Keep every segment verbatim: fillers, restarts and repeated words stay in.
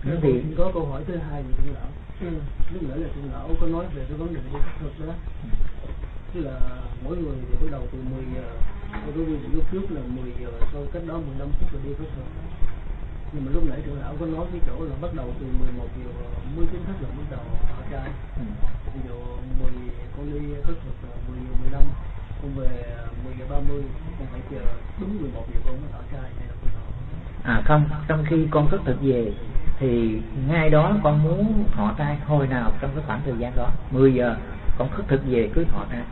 thì có câu hỏi thứ hai gì cũng lão. Ừ. Lúc nãy là cũng lão có nói về cái vấn đề đi khất thực đó. Tức là mỗi người thì bắt đầu từ mười giờ, tôi có quy định lúc trước là mười giờ, sau cách đó mười lăm phút là đi khất thực. Nhưng mà lúc nãy trưởng lão có nói cái chỗ là bắt đầu từ mười một giờ mới chính thức là bắt đầu thọ trai. Ừ. Ví dụ mười con đi khất thực là mười giờ mười lăm, con về mười giờ ba mươi, con phải chờ đúng mười một giờ con mới thọ trai hay là con thọ? À không, trong khi con khất thực về thì ngay đó con muốn thọ trai hồi nào trong cái khoảng thời gian đó, mười giờ con khất thực về cứ thọ trai.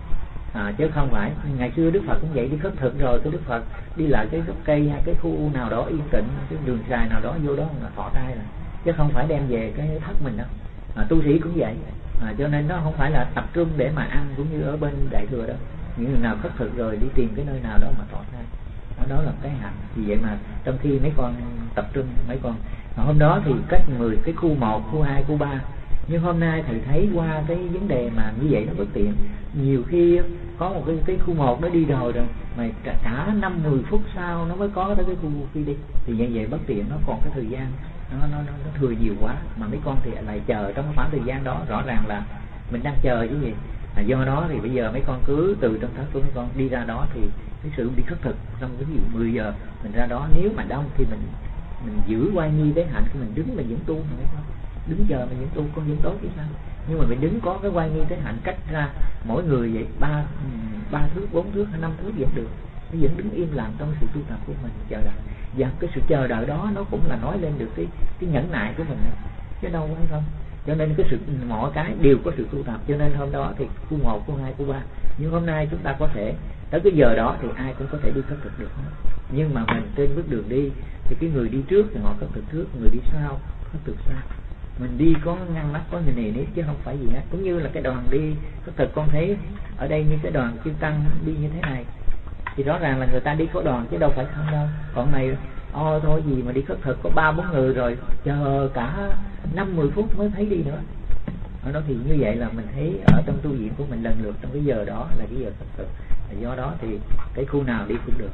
À, chứ không phải ngày xưa Đức Phật cũng vậy, đi khất thực rồi cái Đức Phật đi lại cái gốc cây hay cái khu nào đó yên tĩnh, cái đường dài nào đó vô đó là thọ trai rồi, chứ không phải đem về cái thất mình đâu. À, tu sĩ cũng vậy, à, cho nên nó không phải là tập trung để mà ăn cũng như ở bên Đại Thừa đâu. Những người nào khất thực rồi đi tìm cái nơi nào đó mà thọ trai, đó, đó là cái hạnh. Vì vậy mà trong khi mấy con tập trung, mấy con hôm đó thì cách mười cái khu một, khu hai, khu ba, nhưng hôm nay thầy thấy qua cái vấn đề mà như vậy nó bất tiện. Nhiều khi có một cái, cái khu một nó đi rồi rồi mà cả, cả năm mười phút sau nó mới có tới cái khu kia đi, thì như vậy bất tiện, nó còn cái thời gian nó nó nó, nó thừa nhiều quá, mà mấy con thì lại chờ trong cái khoảng thời gian đó, rõ ràng là mình đang chờ chứ gì. À, do đó thì bây giờ mấy con cứ từ trong thất của mấy con đi ra đó, thì cái sự đi khất thực trong cái ví dụ mười giờ mình ra đó, nếu mà đông thì mình mình giữ oai nghi tế hạnh của mình, đứng mình vẫn tu mà mấy con, đứng chờ mình vẫn tu con vẫn tốt chứ sao. Nhưng mà mình đứng có cái oai nghi tế hạnh cách ra mỗi người vậy ba ba thước, bốn thước hay năm thước vẫn được, nó vẫn đứng im lặng trong sự tu tập của mình chờ đợi. Và cái sự chờ đợi đó nó cũng là nói lên được cái cái nhẫn nại của mình chứ đâu phải không. Cho nên cái sự mọi cái đều có sự tu tập, cho nên hôm đó thì khu một, khu hai, khu ba, nhưng hôm nay chúng ta có thể tới cái giờ đó thì ai cũng có thể đi khất thực được hết. Nhưng mà mình trên bước đường đi thì cái người đi trước thì họ khất thực trước, người đi sau khất thực sau. Mình đi có ngăn nắp, có nề nề nếp chứ không phải gì hết. Cũng như là cái đoàn đi khất thực, con thấy ở đây như cái đoàn chư tăng đi như thế này thì rõ ràng là người ta đi có đoàn chứ đâu phải không đâu. Còn này ô thôi gì mà đi khất thực có ba bốn người rồi chờ cả năm mười phút mới thấy đi nữa. Ở đó thì như vậy là mình thấy ở trong tu viện của mình lần lượt trong cái giờ đó là cái giờ khất thực. Do đó thì cái khu nào đi cũng được.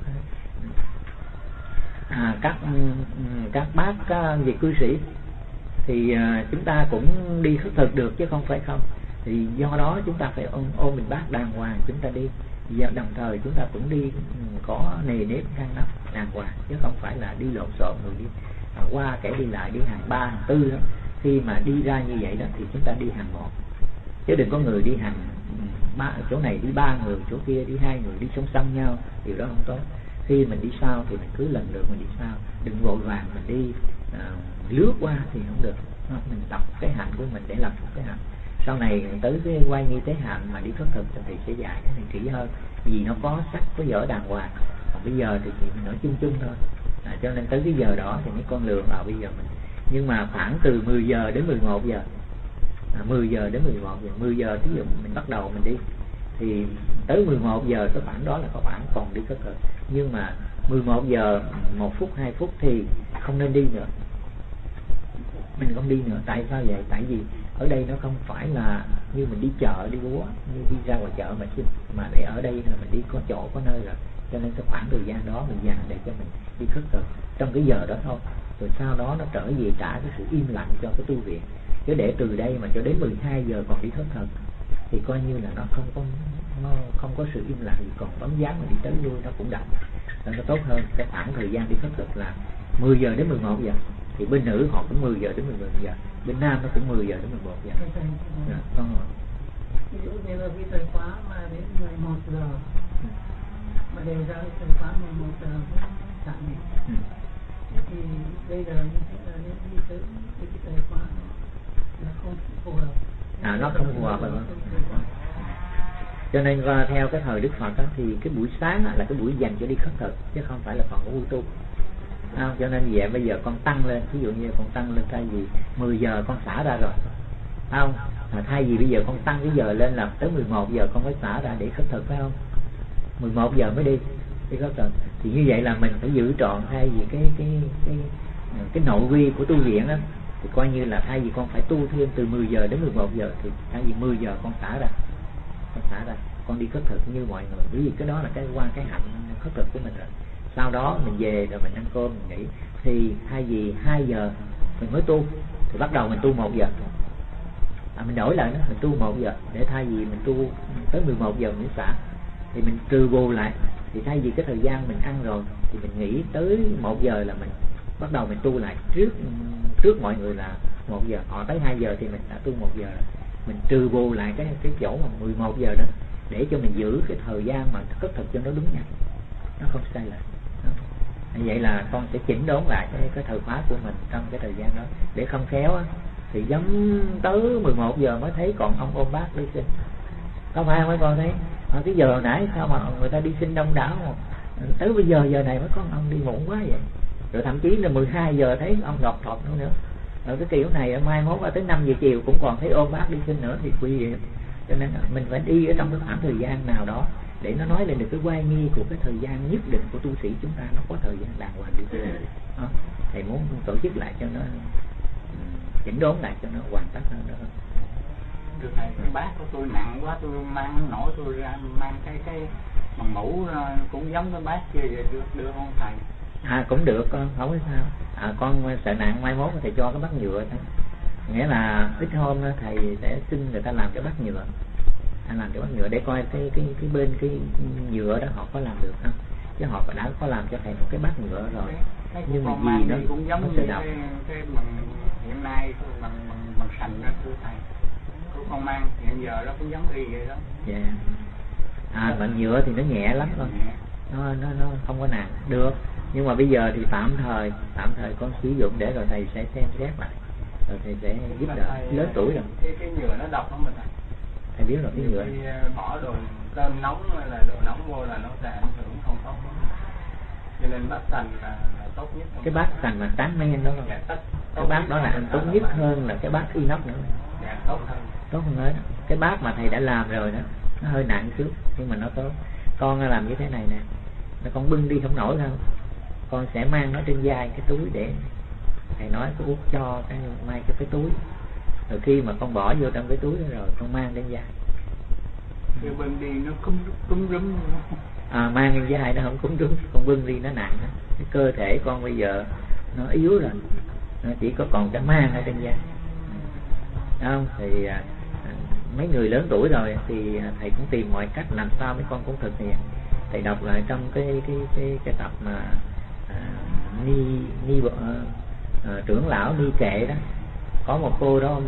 À, các các bác các vị cư sĩ thì à, chúng ta cũng đi khất thực được chứ không phải không. Thì do đó chúng ta phải ôm, ôm mình bác đàng hoàng chúng ta đi. Và đồng thời chúng ta cũng đi có nề nếp ngăn nắp đàng hoàng chứ không phải là đi lộn xộn người đi à, qua kẻ đi lại đi hàng ba hàng tư đó. Khi mà đi ra như vậy đó thì chúng ta đi hàng một chứ đừng có người đi hàng ba, chỗ này đi ba người, chỗ kia đi hai người, đi song song nhau, điều đó không tốt. Khi mình đi sau thì mình cứ lần lượt mình đi sau, đừng vội vàng mình đi à, lướt qua thì không được. Mình tập cái hạnh của mình để làm cái hạnh. Sau này tới cái quay nghi tế hạnh mà đi khất thực thì sẽ dạy cái này kỹ hơn, vì nó có sắc có dở đàng hoàng. Còn bây giờ thì chỉ mình nói chung chung thôi. À, cho nên tới cái giờ đó thì mấy con lường vào bây giờ mình. Nhưng mà khoảng từ mười giờ đến mười một giờ, à, mười giờ đến mười một giờ, mười giờ ví dụ mình bắt đầu mình đi thì tới mười một giờ cái khoảng đó là các bạn còn đi khất thực. Nhưng mà mười một giờ một phút hai phút thì không nên đi nữa, mình không đi nữa. Tại sao vậy? Tại vì ở đây nó không phải là như mình đi chợ đi búa, như đi ra ngoài chợ mà chứ, mà để ở đây là mình đi có chỗ có nơi rồi. Cho nên cái khoảng thời gian đó mình dành để cho mình đi khất thực trong cái giờ đó thôi. Rồi sau đó nó trở về trả cái sự im lặng cho cái tu viện. Chứ để từ đây mà cho đến mười hai giờ còn đi khất thực thì coi như là nó không có nó không có sự im lặng gì, còn bóng dáng mà đi tới lui nó cũng đậm. Nên nó tốt hơn. Cái khoảng thời gian đi khất thực là mười giờ đến mười một giờ. Thì bên nữ họ cũng mười giờ đến mười một giờ, bên nam nó cũng mười giờ đến mười một giờ. Dạ, con rồi. Ví dụ như là cái thời khóa mà đến mười một giờ ừ. mà đều ra cái thời khóa mười một giờ chẳng ừ. thì bây giờ như thế là nên đi tới cái thời khóa là không phù hợp. À, nó không phù hợp rồi. Cho nên qua theo cái thời Đức Phật đó, thì cái buổi sáng là cái buổi dành cho đi khất thực chứ không phải là còn có vui tu. À, cho nên vậy bây giờ con tăng lên, ví dụ như con tăng lên thay vì mười giờ con xả ra rồi, không? À, thay vì bây giờ con tăng cái giờ lên là tới mười một giờ con mới xả ra để khất thực, phải không? mười một giờ mới đi đi khất thực. Thì như vậy là mình phải giữ trọn thay vì cái cái cái cái, cái nội quy của tu viện đó. Thì coi như là thay vì con phải tu thêm từ mười giờ đến mười một giờ thì thay vì mười giờ con xả ra, con xả ra, con đi khất thực như mọi người. Bởi vì cái đó là cái qua cái hạnh khất thực của mình rồi. Sau đó mình về rồi mình ăn cơm mình nghỉ. Thì thay vì hai giờ mình mới tu, thì bắt đầu mình tu một giờ. À, mình đổi lại đó, mình tu một giờ, để thay vì mình tu tới mười một giờ mình xả, thì mình trừ bù lại. Thì thay vì cái thời gian mình ăn rồi, thì mình nghĩ tới một giờ là mình bắt đầu mình tu lại trước trước mọi người là một giờ, họ tới hai giờ thì mình đã tu một giờ rồi. Mình trừ bù lại cái cái chỗ mà mười một giờ đó, để cho mình giữ cái thời gian mà khất thực cho nó đúng nha, nó không sai lệch. Vậy là con sẽ chỉnh đốn lại cái, cái thời khóa của mình trong cái thời gian đó, để không khéo á, thì giống tới mười một giờ mới thấy còn ông ôm bác đi sinh. Có phải không mấy con thấy? À, cái giờ nãy sao mà người ta đi sinh đông đảo mà tới bây giờ giờ này mới có ông đi muộn quá vậy. Rồi thậm chí là mười hai giờ thấy ông ngọc thọt nữa nữa. Rồi cái kiểu này mai mốt tới năm giờ chiều cũng còn thấy ôm bác đi sinh nữa thì quy vậy. Cho nên mình phải đi ở trong cái khoảng thời gian nào đó để nó nói lên được cái oai nghi của cái thời gian nhất định của tu sĩ chúng ta, nó có thời gian đàng hoàng đi sinh. Đó. Thầy muốn tổ chức lại cho nó chỉnh đốn lại cho nó hoàn tất hơn nữa. Được thầy, cái bát của tôi nặng quá, tôi mang không nổi, tôi ra mang cái cái bằng mũ cũng giống cái bát kia vậy, được được không thầy? À cũng được con, không có sao. À, con sợ nặng mai mốt thầy cho cái bát nhựa thôi. Nghĩa là ít hôm thầy sẽ xin người ta làm cái bát nhựa, hay làm cái bát nhựa để coi cái cái cái bên cái nhựa đó họ có làm được không, chứ họ đã có làm cho thầy một cái bát nhựa rồi. Cái, nhưng mà gì nó cũng giống nó như cái, cái bằng hiện nay bằng bằng, bằng sành đó thưa thầy. Của con mang hiện giờ nó cũng giống y vậy đó. Dạ. Yeah. À, bằng nhựa thì nó nhẹ lắm thôi, nó nó nó không có nặng được. Nhưng mà bây giờ thì tạm thời tạm thời con sử dụng để rồi thầy sẽ xem xét lại, rồi thầy sẽ giúp đỡ. Lớn tuổi rồi. Cái cái nhựa nó độc không mình thầy? Thầy biết rồi, cái nhựa. Bỏ đồ cơm nóng hay là đồ nóng vô là nó sẽ ảnh hưởng không tốt. Cho nên bát sành là, là tốt nhất. Cái bát sành mà tán men đó, dạ, tất, cái bát đó là anh tốt nhất hơn là cái bát inox nữa. Dạ, tốt hơn. Tốt hơn hết. Cái bát mà thầy đã làm rồi đó, nó hơi nặng chút nhưng mà nó tốt. Con làm như thế này nè, nó con bưng đi không nổi không, con sẽ mang nó trên vai cái túi để thầy nói có út cho cái mai cái cái túi, rồi khi mà con bỏ vô trong cái túi đó rồi con mang lên vai. Cái bưng đi nó cúm cúm rúm. À, mang lên vai nó không cúm rúm, con bưng đi nó nặng đó. Cái cơ thể con bây giờ nó yếu rồi, nó chỉ có còn cái mang ở trên vai. Không thì à, mấy người lớn tuổi rồi thì thầy cũng tìm mọi cách làm sao mấy con cũng thực hiện. Thầy đọc lại trong cái cái cái cái tập mà à, ni ni uh, uh, trưởng lão ni kệ đó, có một cô đó,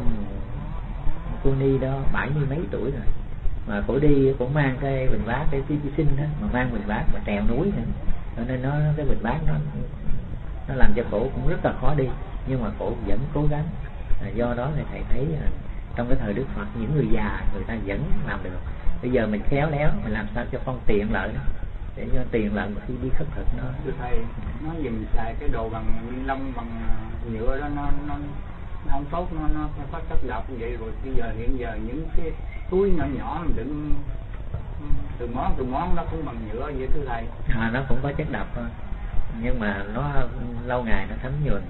cô ni đó bảy mươi mấy tuổi rồi mà cổ đi cũng mang cái bình bát cái chi sinh đó, mà mang bình bát mà trèo núi nữa, cho nên nó cái bình bát nó nó làm cho cổ cũng rất là khó đi, nhưng mà cổ vẫn cố gắng. À, do đó thì thầy thấy à, trong cái thời Đức Phật những người già người ta vẫn làm được. Bây giờ mình khéo léo mình làm sao cho con tiện lợi đó, để cho tiền lợi mà khi đi khất thực nó. Thưa thầy, nó dùm xài cái đồ bằng ni lông bằng nhựa đó nó nó nó không tốt, nó nó có chất độc như vậy. Rồi bây giờ hiện giờ những cái túi nhỏ nhỏ mình đựng từ món từ món nó cũng bằng nhựa vậy thưa thầy. À, nó cũng có chất độc thôi, nhưng mà nó lâu ngày nó thấm nhuần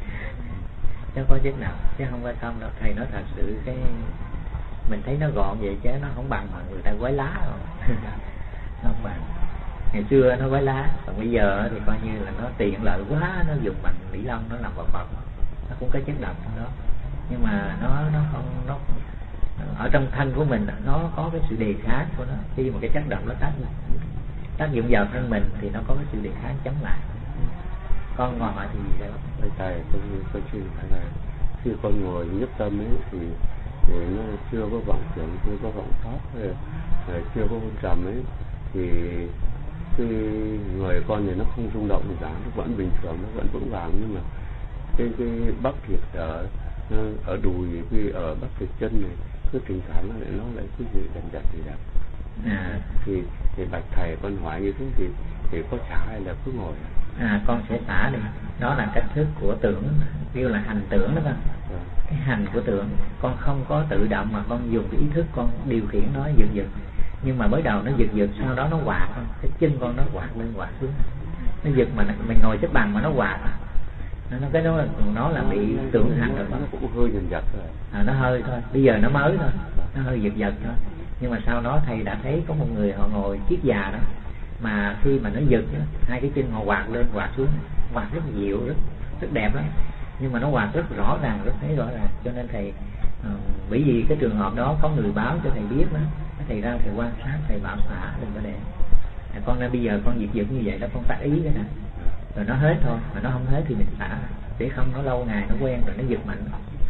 nó có chất độc chứ không phải không đâu. Thầy nói thật sự cái mình thấy nó gọn vậy chứ nó không bằng mà người ta gói lá rồi. Nó không bằng. Ngày xưa nó gói lá, còn bây giờ thì coi như là nó tiện lợi quá, nó dùng bằng nỉ lông nó làm vật vật, nó cũng có chất độc trong đó, nhưng mà nó nó không nó ở trong thân của mình nó có cái sự đề kháng của nó. Khi mà cái chất độc nó tác tác dụng vào thân mình thì nó có cái sự đề kháng chống lại. Con ngồi hỏi thì gì đó. Thầy thầy tôi tôi chưa phải là khi con ngồi nhất tâm ấy thì, thì nó chưa có vọng tưởng, chưa có vọng pháp, chưa có hôn trầm ấy, thì cái người con này nó không rung động gì cả, nó vẫn bình thường, nó vẫn vững vàng. Nhưng mà cái cái bắp thịt ở ở đùi, cái ở bắp thịt chân này cứ thỉnh thoảng nó lại nó lại cứ gì đần đần gì đó. À, thì thì bạch thầy con hỏi như thế thì thì có xả hay là cứ ngồi? À, con sẽ xả đi. Đó là cách thức của tưởng, kêu là hành tưởng đó con. À. Cái hành của tưởng, con không có tự động mà con dùng cái ý thức con điều khiển nó giật giật. Nhưng mà mới đầu nó giật giật, sau đó nó quạt, cái chân con nó quạt lên quạt xuống. Nó giật mà mình ngồi xếp bằng mà nó quạt. Nó cái đó nó là bị tưởng hành rồi. Nó cũng hơi giật giật rồi. À, nó hơi thôi. Bây giờ nó mới thôi, nó hơi giật giật thôi. Nhưng mà sau đó thầy đã thấy có một người họ ngồi chiếc già đó, mà khi mà nó giật đó, hai cái chân họ quạt lên quạt xuống, quạt rất dịu, rất rất đẹp lắm. nhưng mà nó hoạt rất rõ ràng, rất thấy rõ ràng. Cho nên thầy uh, bởi vì cái trường hợp đó có người báo cho thầy biết đó, thầy ra thầy quan sát, thầy bảo xả đừng có để à, con nên bây giờ con diệt dực như vậy đó, con tác ý cái nè, rồi nó hết thôi, mà nó không hết thì mình xả, để không nó lâu ngày nó quen rồi nó giật mạnh.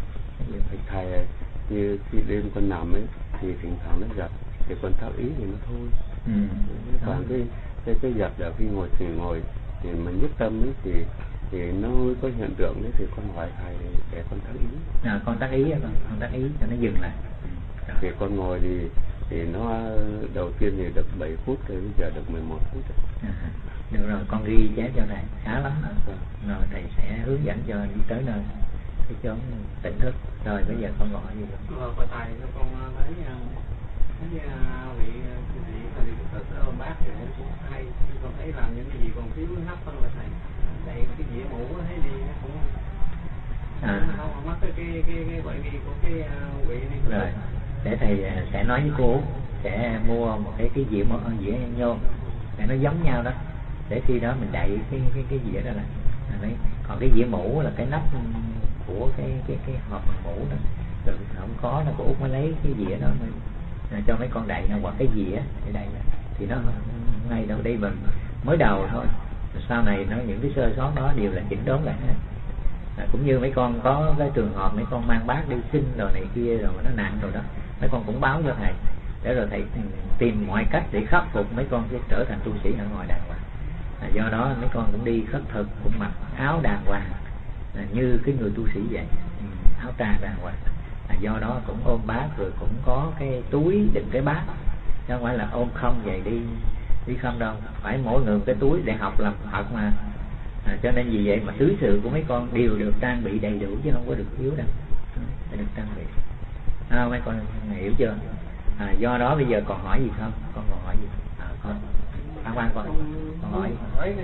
Thầy như khi đêm con nằm ấy thì thỉnh thoảng nó giật thì con tác ý thì nó thôi. Ừ. Còn cái cái cái giật là khi ngồi thì ngồi thì mình nhất tâm ấy thì thì nó có hiện tượng đấy thì con hỏi thầy để con tác ý. À, con tác ý con, con tác ý cho nó dừng lại. Ừ. Thì con ngồi thì thì nó đầu tiên thì được bảy phút rồi bây giờ được mười một phút rồi. À, được rồi, con ghi chép cho thầy khá lắm đó. Rồi thầy sẽ hướng dẫn cho đi tới nơi cái chốn tỉnh thức. Rồi bây giờ con gọi gì rồi? Rồi bà thầy con thấy thấy vị vị thầy thực sự ôm bác thì cũng hay, con thấy làm những cái gì còn thiếu hấp hơn là thầy. Tại cái dĩa mũ thấy đi nó cũng à. không mất cái cái cái cái gọi gì của cái vị này. Rồi để thầy sẽ nói với cô sẽ mua một cái cái dĩa mũ dĩa nhôm để nó giống nhau đó, để khi đó mình đậy cái cái cái dĩa đó là đấy. Còn cái dĩa mũ là cái nắp của cái cái cái hộp mũ đó, rồi không có nó cô mới lấy cái dĩa đó mới cho mấy con đậy nó hoặc cái dĩa để đậy thì nó ngay đầu đây mình mới đầu thôi, sau này nó những cái sơ sót đó đều là chỉnh đốn lại hết. À, cũng như mấy con có cái trường hợp mấy con mang bác đi sinh rồi này kia rồi nó nặng rồi đó, mấy con cũng báo cho thầy để rồi thầy tìm mọi cách để khắc phục mấy con sẽ trở thành tu sĩ ở ngoài đàng hoàng. À, do đó mấy con cũng đi khất thực, cũng mặc áo đàng hoàng à, như cái người tu sĩ vậy, ừ, áo trà đàng hoàng. À, do đó cũng ôm bát rồi cũng có cái túi đựng cái bát, chứ không phải là ôm không vậy đi đi không đâu, phải mỗi người một cái túi để học làm Phật mà. À, cho nên vì vậy mà tứ sự của mấy con đều được trang bị đầy đủ chứ không có được thiếu đâu, phải được trang bị. À, mấy con hiểu chưa? À, do đó bây giờ còn hỏi gì không? Con còn hỏi gì? À, con Phan Quang con còn hỏi. Hỏi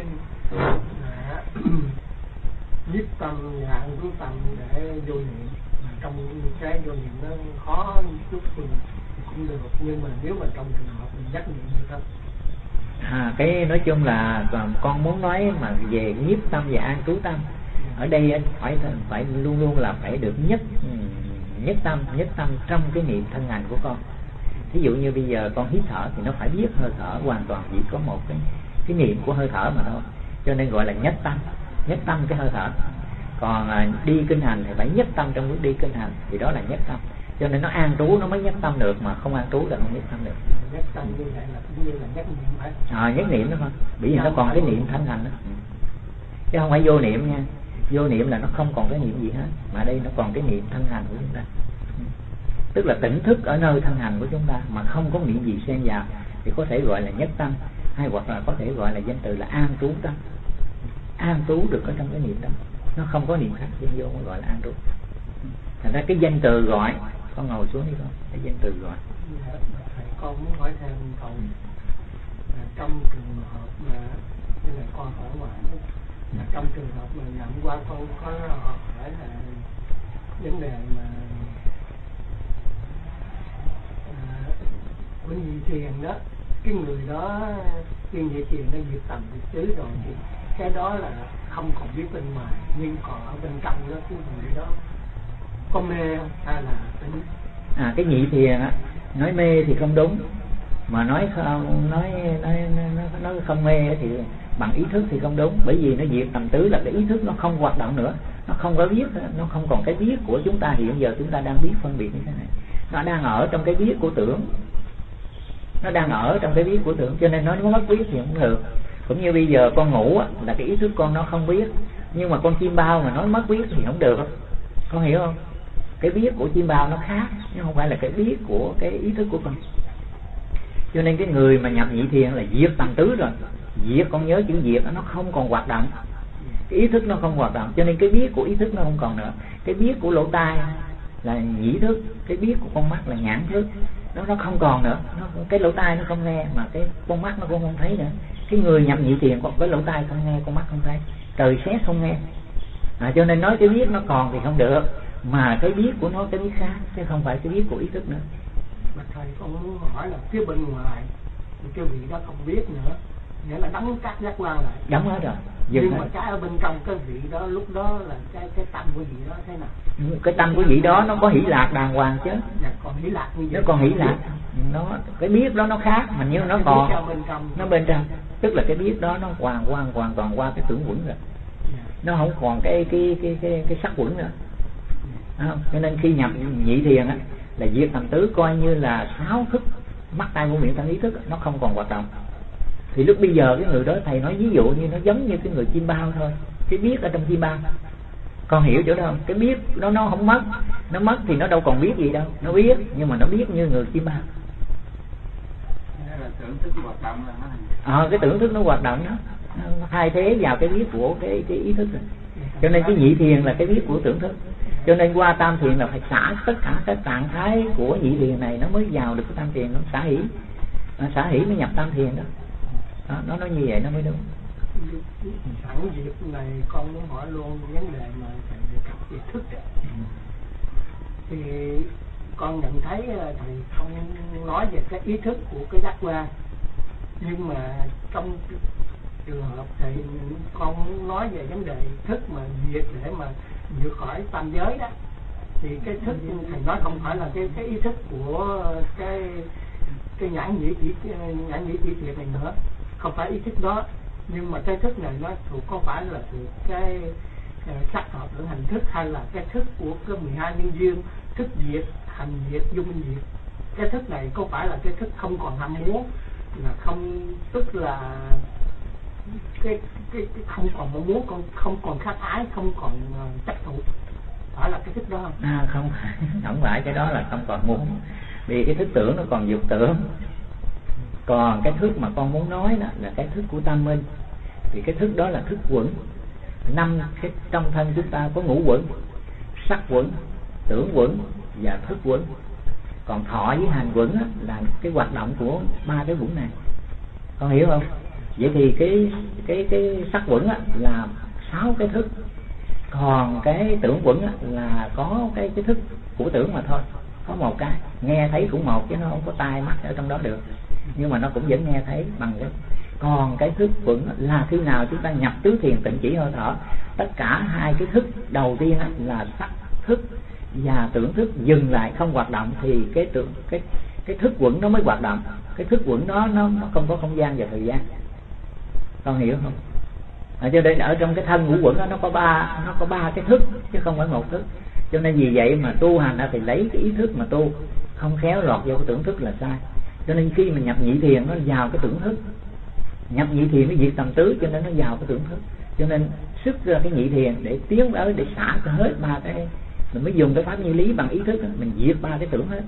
nhiếp tâm và ăn cứu tâm để vô niệm, mà trong cái vô niệm nó khó chút thì cũng được, nhưng mà nếu mà trong trường hợp mình giác niệm thì không. À, cái nói chung là con muốn nói mà về nhiếp tâm và an trú tâm, ở đây phải phải luôn luôn là phải được nhất nhất tâm nhất tâm trong cái niệm thân hành của con. Ví dụ như bây giờ con hít thở thì nó phải biết hơi thở hoàn toàn, chỉ có một cái cái niệm của hơi thở mà thôi, cho nên gọi là nhất tâm nhất tâm cái hơi thở. Còn à, đi kinh hành thì phải nhất tâm trong lúc đi kinh hành thì đó là nhất tâm, cho nên nó an trú nó mới nhất tâm được, mà không an trú là không nhất tâm được. Nhất tâm như vậy là cũng như là nhất niệm phải. À, nhất niệm đó thôi, bởi vì nó còn cái niệm thân hành đó, chứ không phải vô niệm nha. Vô niệm là nó không còn cái niệm gì hết, mà đây nó còn cái niệm thân hành của chúng ta, tức là tỉnh thức ở nơi thân hành của chúng ta mà không có niệm gì xen vào thì có thể gọi là nhất tâm, hay hoặc là có thể gọi là danh từ là an trú tâm. An trú được ở trong cái niệm đó, nó không có niệm khác xen vô mới gọi là an trú. Thành ra cái danh từ gọi, con ngồi xuống đi con, cái danh từ gọi. Thầy con muốn hỏi thêm cậu, trong trường hợp mà như là con hỏi ngoài là trong trường hợp mà nhậm qua con có hỏi là vấn đề mà à, của nhị thiền đó, cái người đó khi nhị thiền nó diệt tầm diệt tứ rồi thì cái đó là không còn biết bên ngoài, nhưng còn ở bên trong đó cái người đó có mê hay là tính. À, cái nhị thiền á, nói mê thì không đúng, mà nói không nói nói nói, nói không mê thì bằng ý thức thì không đúng, bởi vì nó diệt tầm tứ là cái ý thức nó không hoạt động nữa, nó không có biết, nó không còn cái biết của chúng ta hiện giờ chúng ta đang biết phân biệt như thế này, nó đang ở trong cái biết của tưởng, nó đang ở trong cái biết của tưởng, cho nên nó mất biết thì không được. Cũng như bây giờ con ngủ á, là cái ý thức con nó không biết, nhưng mà con chim bao mà nói mất biết thì không được, con hiểu không? Cái biết của chim bao nó khác, nhưng không phải là cái biết của cái ý thức của con. Cho nên cái người mà nhập nhị thiền là diệt tầm tứ rồi, diệt, con nhớ chữ diệt nó không còn hoạt động, cái ý thức nó không hoạt động, cho nên cái biết của ý thức nó không còn nữa. Cái biết của lỗ tai là nhĩ thức, cái biết của con mắt là nhãn thức, nó nó không còn nữa, nó, cái lỗ tai nó không nghe mà cái con mắt nó cũng không thấy nữa. Cái người nhập nhị thiền còn cái lỗ tai không nghe, con mắt không thấy, trời sét không nghe. À, cho nên nói cái biết nó còn thì không được, mà cái biết của nó cái biết khác, chứ không phải cái biết của ý thức nữa. Mà thầy con muốn hỏi là phía bên ngoài thì cái vị đó không biết nữa, nghĩa là đóng các giác quan lại, đóng hết rồi. Dừng nhưng hết. mà cái ở bên trong cái vị đó lúc đó là cái cái tâm của vị đó thế nào? Cái tâm của vị đó nó có hỷ lạc đàng hoàng chứ. Dạ, còn hỷ lạc như vậy. Nó còn hỷ lạc, nó cái biết đó nó khác mà nhưng nó còn bên trong. nó bên trong, tức là cái biết đó nó hoàn hoàn hoàn toàn qua cái tưởng quẩn rồi. Nó không còn cái cái cái cái cái sắc quẩn nữa. Không? Cho nên khi nhập nhị thiền á là diệt tầm tứ, coi như là sáu thức mắt tai mũi miệng thân ý thức nó không còn hoạt động. Thì lúc bây giờ cái người đó thầy nói ví dụ như nó giống như cái người chim bao thôi, cái biết ở trong chim bao. Con hiểu chỗ đó không? Cái biết nó nó không mất, nó mất thì nó đâu còn biết gì đâu, nó biết nhưng mà nó biết như người chim bao. Là tưởng thức hoạt động là nó Ờ, cái tưởng thức nó hoạt động đó, nó thay thế vào cái biết của cái cái ý thức rồi. Cho nên cái nhị thiền là cái biết của tưởng thức. Cho nên qua tam thiền là phải xả tất cả các trạng thái của nhị thiền này nó mới vào được cái tam thiền, nó xả hỷ, xả hỷ mới nhập tam thiền đó. Đó, nó nói như vậy nó mới đúng. Sẵn dịp này con muốn hỏi luôn vấn đề mà thầy đề cập về thức ấy. Thì con nhận thấy thầy không nói về cái ý thức của cái giác quan, nhưng mà trong trường hợp thì con muốn nói về vấn đề thức mà diệt để mà vượt khỏi tam giới đó, thì cái thức thầy nói không phải là cái cái ý thức của cái cái nhãn nhĩ chỉ nhãn nhĩ chỉ thiệt này nữa, không phải ý thức đó, nhưng mà cái thức này nó thuộc có phải là thuộc cái uh, sắc hợp tưởng hành thức, hay là cái thức của cái mười hai nhân duyên, thức diệt hành diệt dung minh diệt. Cái thức này có phải là cái thức không còn ham muốn, là không, tức là cái cái, cái không còn mong muốn, con không còn khát ái, không còn uh, chấp thụ, phải là cái thức đó không? À không, không phải cái đó là không còn muốn, vì cái thức tưởng nó còn dục tưởng. Còn cái thức mà con muốn nói đó là cái thức của tam minh, thì cái thức đó là thức quẩn. Năm cái trong thân chúng ta có ngũ quẩn: sắc quẩn, tưởng quẩn và thức quẩn. Còn thọ với hành quẩn á, là cái hoạt động của ba cái quẩn này, con hiểu không? Vậy thì cái cái cái sắc quẩn á, là sáu cái thức, còn cái tưởng quẩn á, là có cái cái thức của tưởng mà thôi, có một cái nghe thấy cũng một chứ nó không có tai mắt ở trong đó được, nhưng mà nó cũng vẫn nghe thấy bằng cái. Còn cái thức quẩn là khi nào chúng ta nhập tứ thiền tịnh chỉ hơi thở, tất cả hai cái thức đầu tiên là sắc thức và tưởng thức dừng lại không hoạt động, thì cái tưởng cái cái thức quẩn nó mới hoạt động. Cái thức quẩn đó nó, nó không có không gian và thời gian, con hiểu không? À, cho nên ở trong cái thân ngũ quẩn đó, nó có ba nó có ba cái thức chứ không phải một thức. Cho nên vì vậy mà tu hành thì lấy cái ý thức mà tu, không khéo lọt vào cái tưởng thức là sai. Cho nên khi mình nhập nhị thiền nó vào cái tưởng thức, nhập nhị thiền nó diệt tầm tứ, cho nên nó vào cái tưởng thức. Cho nên xuất ra cái nhị thiền để tiến tới để xả cho hết ba cái, mình mới dùng cái pháp như lý bằng ý thức đó, mình diệt ba cái tưởng hết.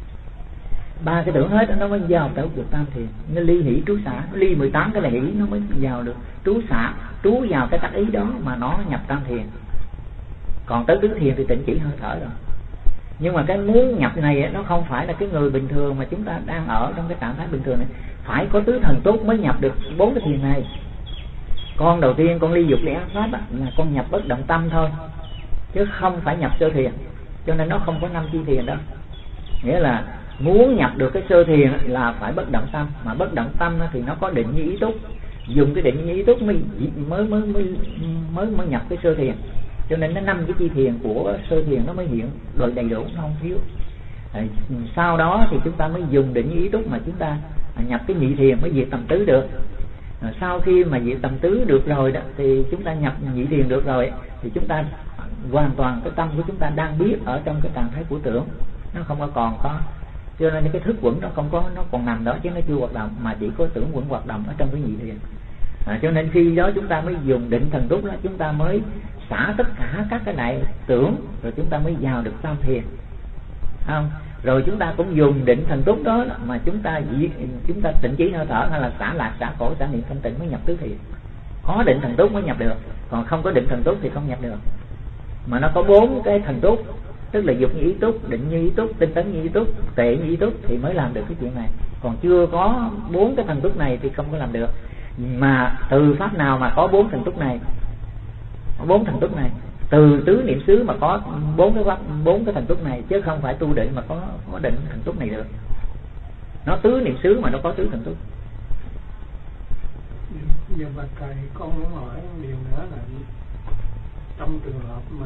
Ba cái tưởng hết đó, nó mới vào tới được tam thiền. Nó ly hỷ trú xả, ly mười tám cái là hỷ nó mới vào được trú xả, trú vào cái tác ý đó mà nó nhập tam thiền. Còn tới tứ thiền thì tịnh chỉ hơi thở rồi. Nhưng mà cái muốn nhập này nó không phải là cái người bình thường mà chúng ta đang ở trong cái trạng thái bình thường này, phải có tứ thần tốt mới nhập được bốn cái thiền này. Con đầu tiên con ly dục ly ác pháp là con nhập bất động tâm thôi, chứ không phải nhập sơ thiền. Cho nên nó không có năm chi thiền đó. Nghĩa là muốn nhập được cái sơ thiền là phải bất động tâm, mà bất động tâm thì nó có định như ý túc, dùng cái định như ý túc mới mới mới mới mới, mới nhập cái sơ thiền. Cho nên nó năm cái chi thiền của sơ thiền nó mới hiện rồi đầy đủ, nó không thiếu. À, sau đó thì chúng ta mới dùng định như ý túc mà chúng ta nhập cái nhị thiền mới diệt tầm tứ được. À, sau khi mà diệt tầm tứ được rồi đó thì chúng ta nhập nhị thiền được rồi, thì chúng ta hoàn toàn cái tâm của chúng ta đang biết ở trong cái trạng thái của tưởng, nó không có còn có. Cho nên cái thức quẩn nó không có, nó còn nằm đó chứ nó chưa hoạt động, mà chỉ có tưởng quẩn hoạt động ở trong cái nhị thiền. À, cho nên khi đó chúng ta mới dùng định thần túc đó, chúng ta mới xả tất cả các cái đại tưởng, rồi chúng ta mới vào được tam thiền, không? Rồi chúng ta cũng dùng định thần túc đó mà chúng ta chúng ta tịnh chỉ hơi thở, hay là xả lạc, xả khổ, xả niệm thanh tịnh mới nhập tứ thiền. Có định thần túc mới nhập được, còn không có định thần túc thì không nhập được. Mà nó có bốn cái thần túc, tức là dục như ý túc, định như ý túc, tinh tấn như ý túc, tuệ như ý túc thì mới làm được cái chuyện này. Còn chưa có bốn cái thần túc này thì không có làm được. Mà từ pháp nào mà có bốn thần túc này, bốn thần túc này, từ tứ niệm xứ mà có bốn cái pháp, bốn cái thần túc này, chứ không phải tu định mà có có định thần túc này được. Nó tứ niệm xứ mà nó có tứ thần túc. Giờ bà thầy con muốn hỏi điều nữa là trong trường hợp mà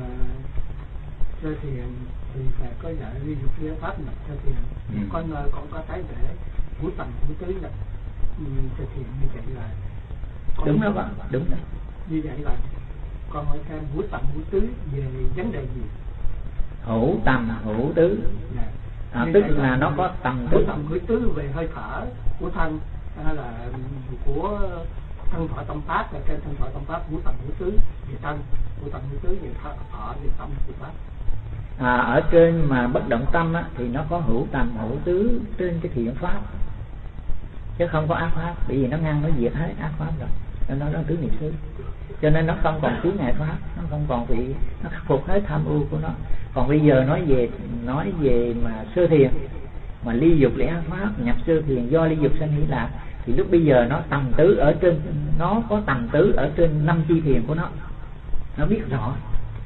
sơ thiền thì phải có dạy ly dục ly pháp nhập sơ thiền. Ừ. Con nơi con có thấy để ngũ tầm ngũ tứ nhập sơ thiền như vậy là con đúng đó bạn, đúng đó. Như vậy là con hỏi thêm ngũ tầm ngũ tứ về vấn đề gì? Hữu tầm hữu tứ. Dạ. À, tức là, là nó có tầm ngũ tầm ngũ tứ về hơi thở của thân hay là của thân thọ tâm pháp, và trên thân thọ tâm pháp ngũ tầm ngũ tứ về thân, ngũ tầm ngũ tứ về thọ về tâm về pháp. À, ở trên mà bất động tâm á, thì nó có hữu tầm hữu tứ trên cái thiện pháp, chứ không có ác pháp, bởi vì nó ngăn nó diệt hết ác pháp rồi, nên nó nó tứ niệm xứ, cho nên nó không còn chướng ngại pháp, nó không còn bị, nó khắc phục hết tham ưu của nó. Còn bây giờ nói về nói về mà sơ thiền, mà ly dục lẽ pháp nhập sơ thiền do ly dục sanh hỷ lạc, thì lúc bây giờ nó tầm tứ ở trên, nó có tầm tứ ở trên năm chi thiền của nó, nó biết rõ.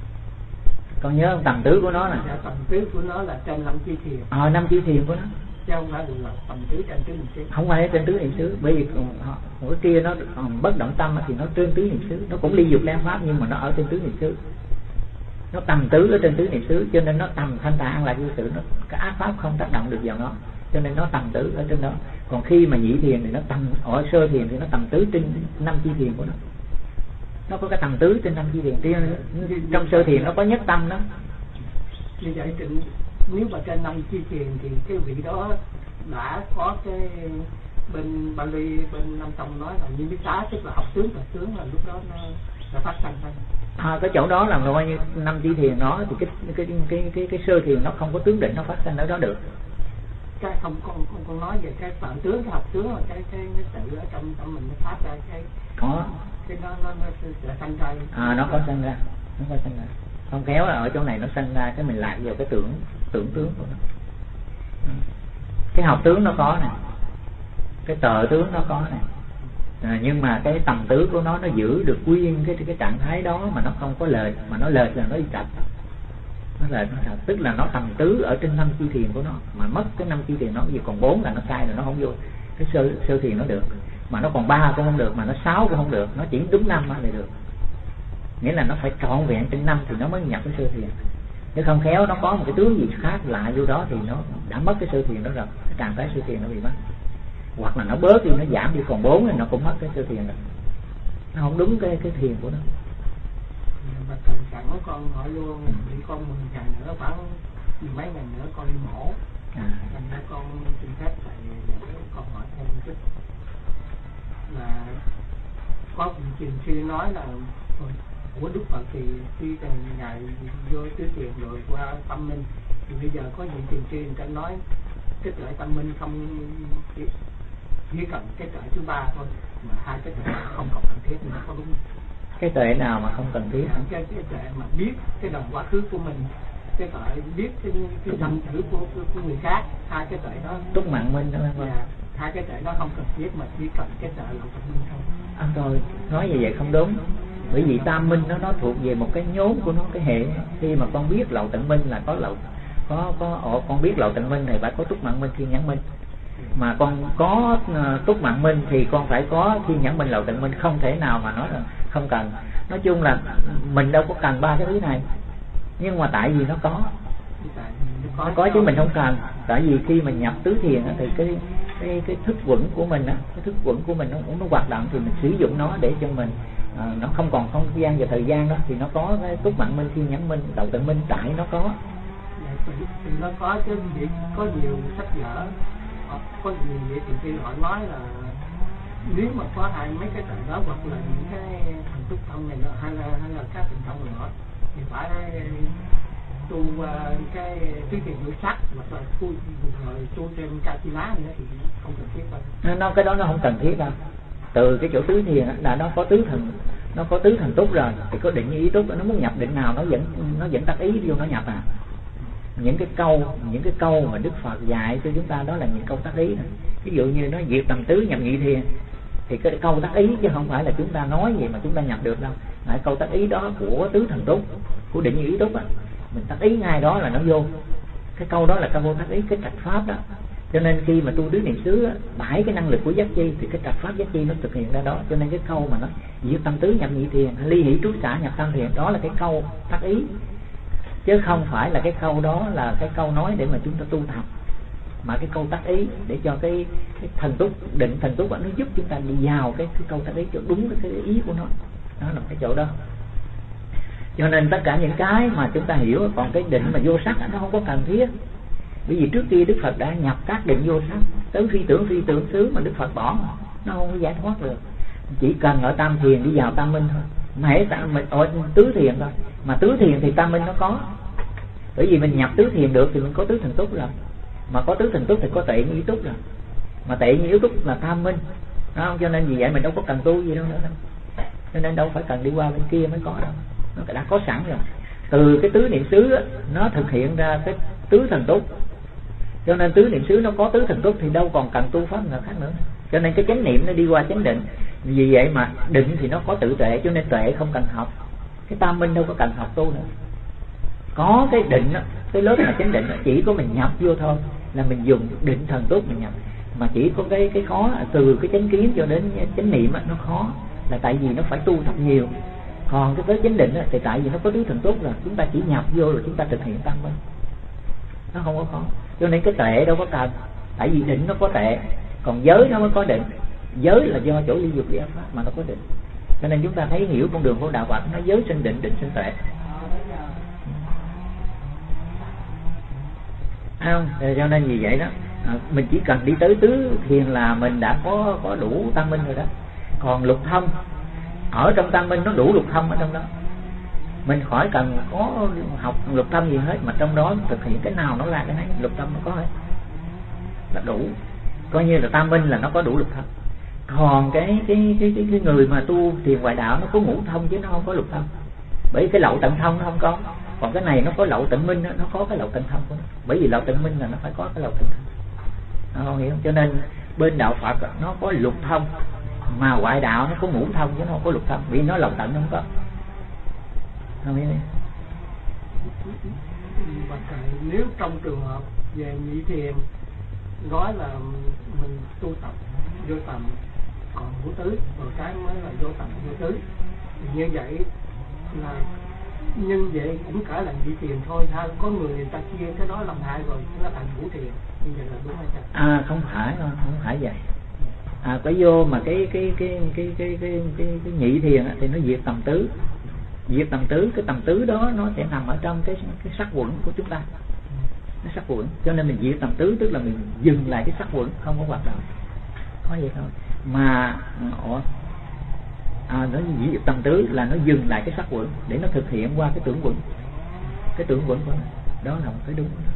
Còn nhớ không, tầm tứ của nó nè. Dạ, tầm tứ của nó là trên năm chi thiền. Ờ, năm chi thiền của nó. Chứ không phải là tầm tứ trên tứ niệm xứ. Không phải trên tứ niệm xứ, bởi vì cái kia nó bất động tâm thì nó trên tứ niệm xứ, nó cũng ly dục lẽ pháp nhưng mà nó ở trên tứ niệm xứ. Nó tầm tứ ở trên tứ niệm xứ, cho nên nó tầm thanh tạng an lạc vô sự, nó cái ác pháp không tác động được vào nó, cho nên nó tầm tứ ở trên đó. Còn khi mà nhị thiền thì nó tầm, ở sơ thiền thì nó tầm tứ trên năm chi thiền của nó, nó có cái tầm tứ trên năm chi thiền. Trong sơ thiền nó có nhất tâm đó. Như vậy thì nếu mà trên năm chi thiền thì cái vị đó đã có cái bên Bali, bên Nam Tông nói là như biết tá, tức là học tướng và tướng, là lúc đó nó là phát sanh thôi. À, cái chỗ đó là coi như năm chi thiền nó thì cái cái cái cái cái, cái sơ thiền nó không có tướng định nó phát sanh ở đó được. Cái không con con con nói về cái phạm tướng, cái học tướng là cái cái nó tự ở trong trong mình nó phát ra cái có cái nó nó nó sẽ sanh ra. À, nó có sanh ra, nó có sanh ra. Không khéo là ở chỗ này nó sanh ra cái mình lạc vào cái tưởng tưởng tướng của nó. Cái học tướng nó có nè, cái tờ tướng nó có nè. À, nhưng mà cái tầm tứ của nó nó giữ được nguyên cái cái trạng thái đó mà nó không có lệch, mà nó lệch là nó đi trật, nó lệch nó trật, tức là nó tầm tứ ở trên năm chi thiền của nó, mà mất cái năm chi thiền nó vì còn bốn là nó sai rồi, nó không vô cái sơ sơ thiền nó được, mà nó còn ba cũng không được, mà nó sáu cũng không được, nó chỉ đúng năm thì được, nghĩa là nó phải trọn vẹn trên năm thì nó mới nhập cái sơ thiền, chứ không khéo nó có một cái tướng gì khác lạ vô đó thì nó đã mất cái sơ thiền đó rồi, cái trạng thái sơ thiền nó bị mất, hoặc là nó bớt đi, nó giảm đi còn bốn thì nó cũng mất cái sơ thiền rồi, nó không đúng cái cái thiền của nó. Mà thầy sẵn con hỏi luôn, bị con mười ngày nữa, khoảng mười mấy ngày nữa con đi mổ, à. Thành ra con xin phép thầy để con hỏi thêm một chút là có truyền sư nói là của Đức Phật thì khi ngày vô tứ thiền rồi qua tâm minh, thì bây giờ có những truyền sư người ta nói cái tuệ tâm minh không chỉ cần cái tuệ thứ ba thôi, mà hai cái tuệ không còn cần thiết nữa, có đúng không? Cái tuệ nào mà không cần thiết? Cái, cái tuệ mà biết cái đồng quá khứ của mình, cái tuệ biết cái cái tâm thử của, của, của người khác, hai cái tuệ đó túc mạng minh đó không? Dạ, hai cái tuệ đó không cần thiết, mà chỉ cần cái tuệ lậu tận minh thôi. Anh thôi, nói như vậy không đúng, bởi vì tam minh nó nó thuộc về một cái nhóm của nó, cái hệ. Khi mà con biết lậu tận minh là có lậu có có ồ, con biết lậu tận minh này phải có túc mạng minh, thiên nhãn minh. Mà con có uh, túc mạng minh thì con phải có thiên nhãn minh, lậu tận minh, không thể nào mà nói là không cần. Nói chung là mình đâu có cần ba cái thứ này, nhưng mà tại vì nó có nó có chứ mình không cần. Tại vì khi mình nhập tứ thiền á, thì cái cái cái thức quẩn của mình á, cái thức quẩn của mình nó cũng nó hoạt động, thì mình sử dụng nó để cho mình à, nó không còn không gian và thời gian đó, thì nó có cái túc mạng minh, thiên nhãn minh, lậu tận minh, tại nó có. Thì nó có chứ, có nhiều sách vở, có nhiều vậy thì khi họ nói là nếu mà có hai mấy cái tầng đó, hoặc là những cái thần túc thông này nọ, hay là hay là các thần thông này nọ, thì phải tu uh, cái tứ thiền ngũ sắc, hoặc là tu rồi tu thêm Katina nữa thì không cần thiết đâu. Nó cái đó nó không cần thiết đâu. Từ cái chỗ tứ thiền là nó có tứ thần, nó có tứ thần túc rồi, thì có định ý túc, nó muốn nhập định nào nó vẫn nó vẫn tác ý vô nó nhập à. Những cái câu những cái câu mà Đức Phật dạy cho chúng ta đó là những câu tác ý này. Ví dụ như nó diệt tầm tứ nhập nhị thiền, thì cái câu tác ý chứ không phải là chúng ta nói gì mà chúng ta nhập được đâu. Lại câu tác ý đó của tứ thần túc, của định ý túc á, mình tác ý ngay đó là nó vô. Cái câu đó là câu vô tác ý, cái trạch pháp đó. Cho nên khi mà tu tứ niệm xứ bãi cái năng lực của giác chi thì cái trạch pháp giác chi nó thực hiện ra đó. Cho nên cái câu mà nó diệt tâm tứ nhập nhị thiền, ly hỷ trú xả nhập tam thiền, đó là cái câu tác ý, chứ không phải là cái câu đó là cái câu nói để mà chúng ta tu tập, mà cái câu tác ý để cho cái, cái thần túc định thần túc nó giúp chúng ta đi vào cái, cái câu tác ý cho đúng cái, cái ý của nó. Đó là cái chỗ đó. Cho nên tất cả những cái mà chúng ta hiểu, còn cái định mà vô sắc nó không có cần thiết. Bởi vì trước kia Đức Phật đã nhập các định vô sắc, tới phi tưởng phi tưởng xứ mà Đức Phật bỏ, nó không có giải thoát được. Chỉ cần ở tam thiền đi vào tam minh thôi, mà hãy mình ở tứ thiền thôi. Mà tứ thiền thì tam minh nó có, bởi vì mình nhập tứ thiền được thì mình có tứ thần túc rồi. Mà có tứ thần túc thì có tệ như ý túc rồi. Mà tệ như ý túc là tam minh, đúng không? Cho nên vì vậy mình đâu có cần tu gì đâu nữa đâu. Cho nên đâu phải cần đi qua bên kia mới có đâu, nó đã có sẵn rồi. Từ cái tứ niệm xứ á, nó thực hiện ra cái tứ thần túc. Cho nên tứ niệm xứ nó có tứ thần túc thì đâu còn cần tu pháp nào khác nữa. Cho nên cái chánh niệm nó đi qua chánh định. Vì vậy mà định thì nó có tự tuệ, cho nên tuệ không cần học. Cái tam minh đâu có cần học tu nữa. Có cái định đó, cái lớp mà chánh định đó, chỉ có mình nhập vô thôi, là mình dùng định thần túc mình nhập. Mà chỉ có cái cái khó từ cái chánh kiến cho đến chánh niệm đó, nó khó là tại vì nó phải tu tập nhiều. Còn cái tới chánh định đó, thì tại vì nó có tứ thần túc rồi, chúng ta chỉ nhập vô rồi chúng ta thực hiện tam minh, nó không có khó. Cho nên cái tuệ đâu có cần, tại vì định nó có tuệ, còn giới nó mới có định. Giới là do chỗ ly dục ly ác pháp mà nó có định. Cho nên chúng ta thấy hiểu con đường của đạo Phật nó giới sinh định, định sinh tuệ. Không, cho nên vì vậy đó, à, mình chỉ cần đi tới tứ thiền là mình đã có có đủ tam minh rồi đó. Còn lục thông ở trong tam minh nó đủ lục thông ở trong đó, mình khỏi cần có học lục tâm gì hết, mà trong đó thực hiện cái nào nó ra cái này, lục tâm nó có hết là đủ, coi như là tam minh là nó có đủ lục tâm. Còn cái cái cái cái, cái người mà tu thiền ngoại đạo nó có ngũ thông chứ nó không có lục tâm, bởi cái lậu tận thông nó không có. Còn cái này nó có lậu tận minh, nó có cái lậu tận thông của nó, bởi vì lậu tận minh là nó phải có cái lậu tận thông, nó không hiểu. Cho nên bên đạo Phật nó có lục thông, mà ngoại đạo nó có ngũ thông chứ nó không có lục thông, vì nó lậu tận nó không có. Không biết đi. Và nếu trong trường hợp về nhị thiền nói là mình tu tập vô tầm còn ngũ tứ, rồi cái mới là vô tầm vô tứ, thì như vậy là nhưng vậy cũng cả là nhị thiền thôi ha. Có người người ta chia cái đó làm hai rồi nó thành ngũ thiền, như vậy là đúng hay không? À không phải, không phải vậy. À cái vô mà cái cái cái cái cái cái cái, cái nhị thiền thì nó diệt tầm tứ. Diệt tầm tứ, cái tầm tứ đó nó sẽ nằm ở trong cái cái sắc quẩn của chúng ta, cái sắc quẩn. Cho nên mình diệt tầm tứ tức là mình dừng lại cái sắc quẩn, không có hoạt động, có vậy thôi. Mà à, nó diệt tầm tứ là nó dừng lại cái sắc quẩn để nó thực hiện qua cái tưởng quẩn, cái tưởng quẩn của nó. Đó là một cái đúng đó.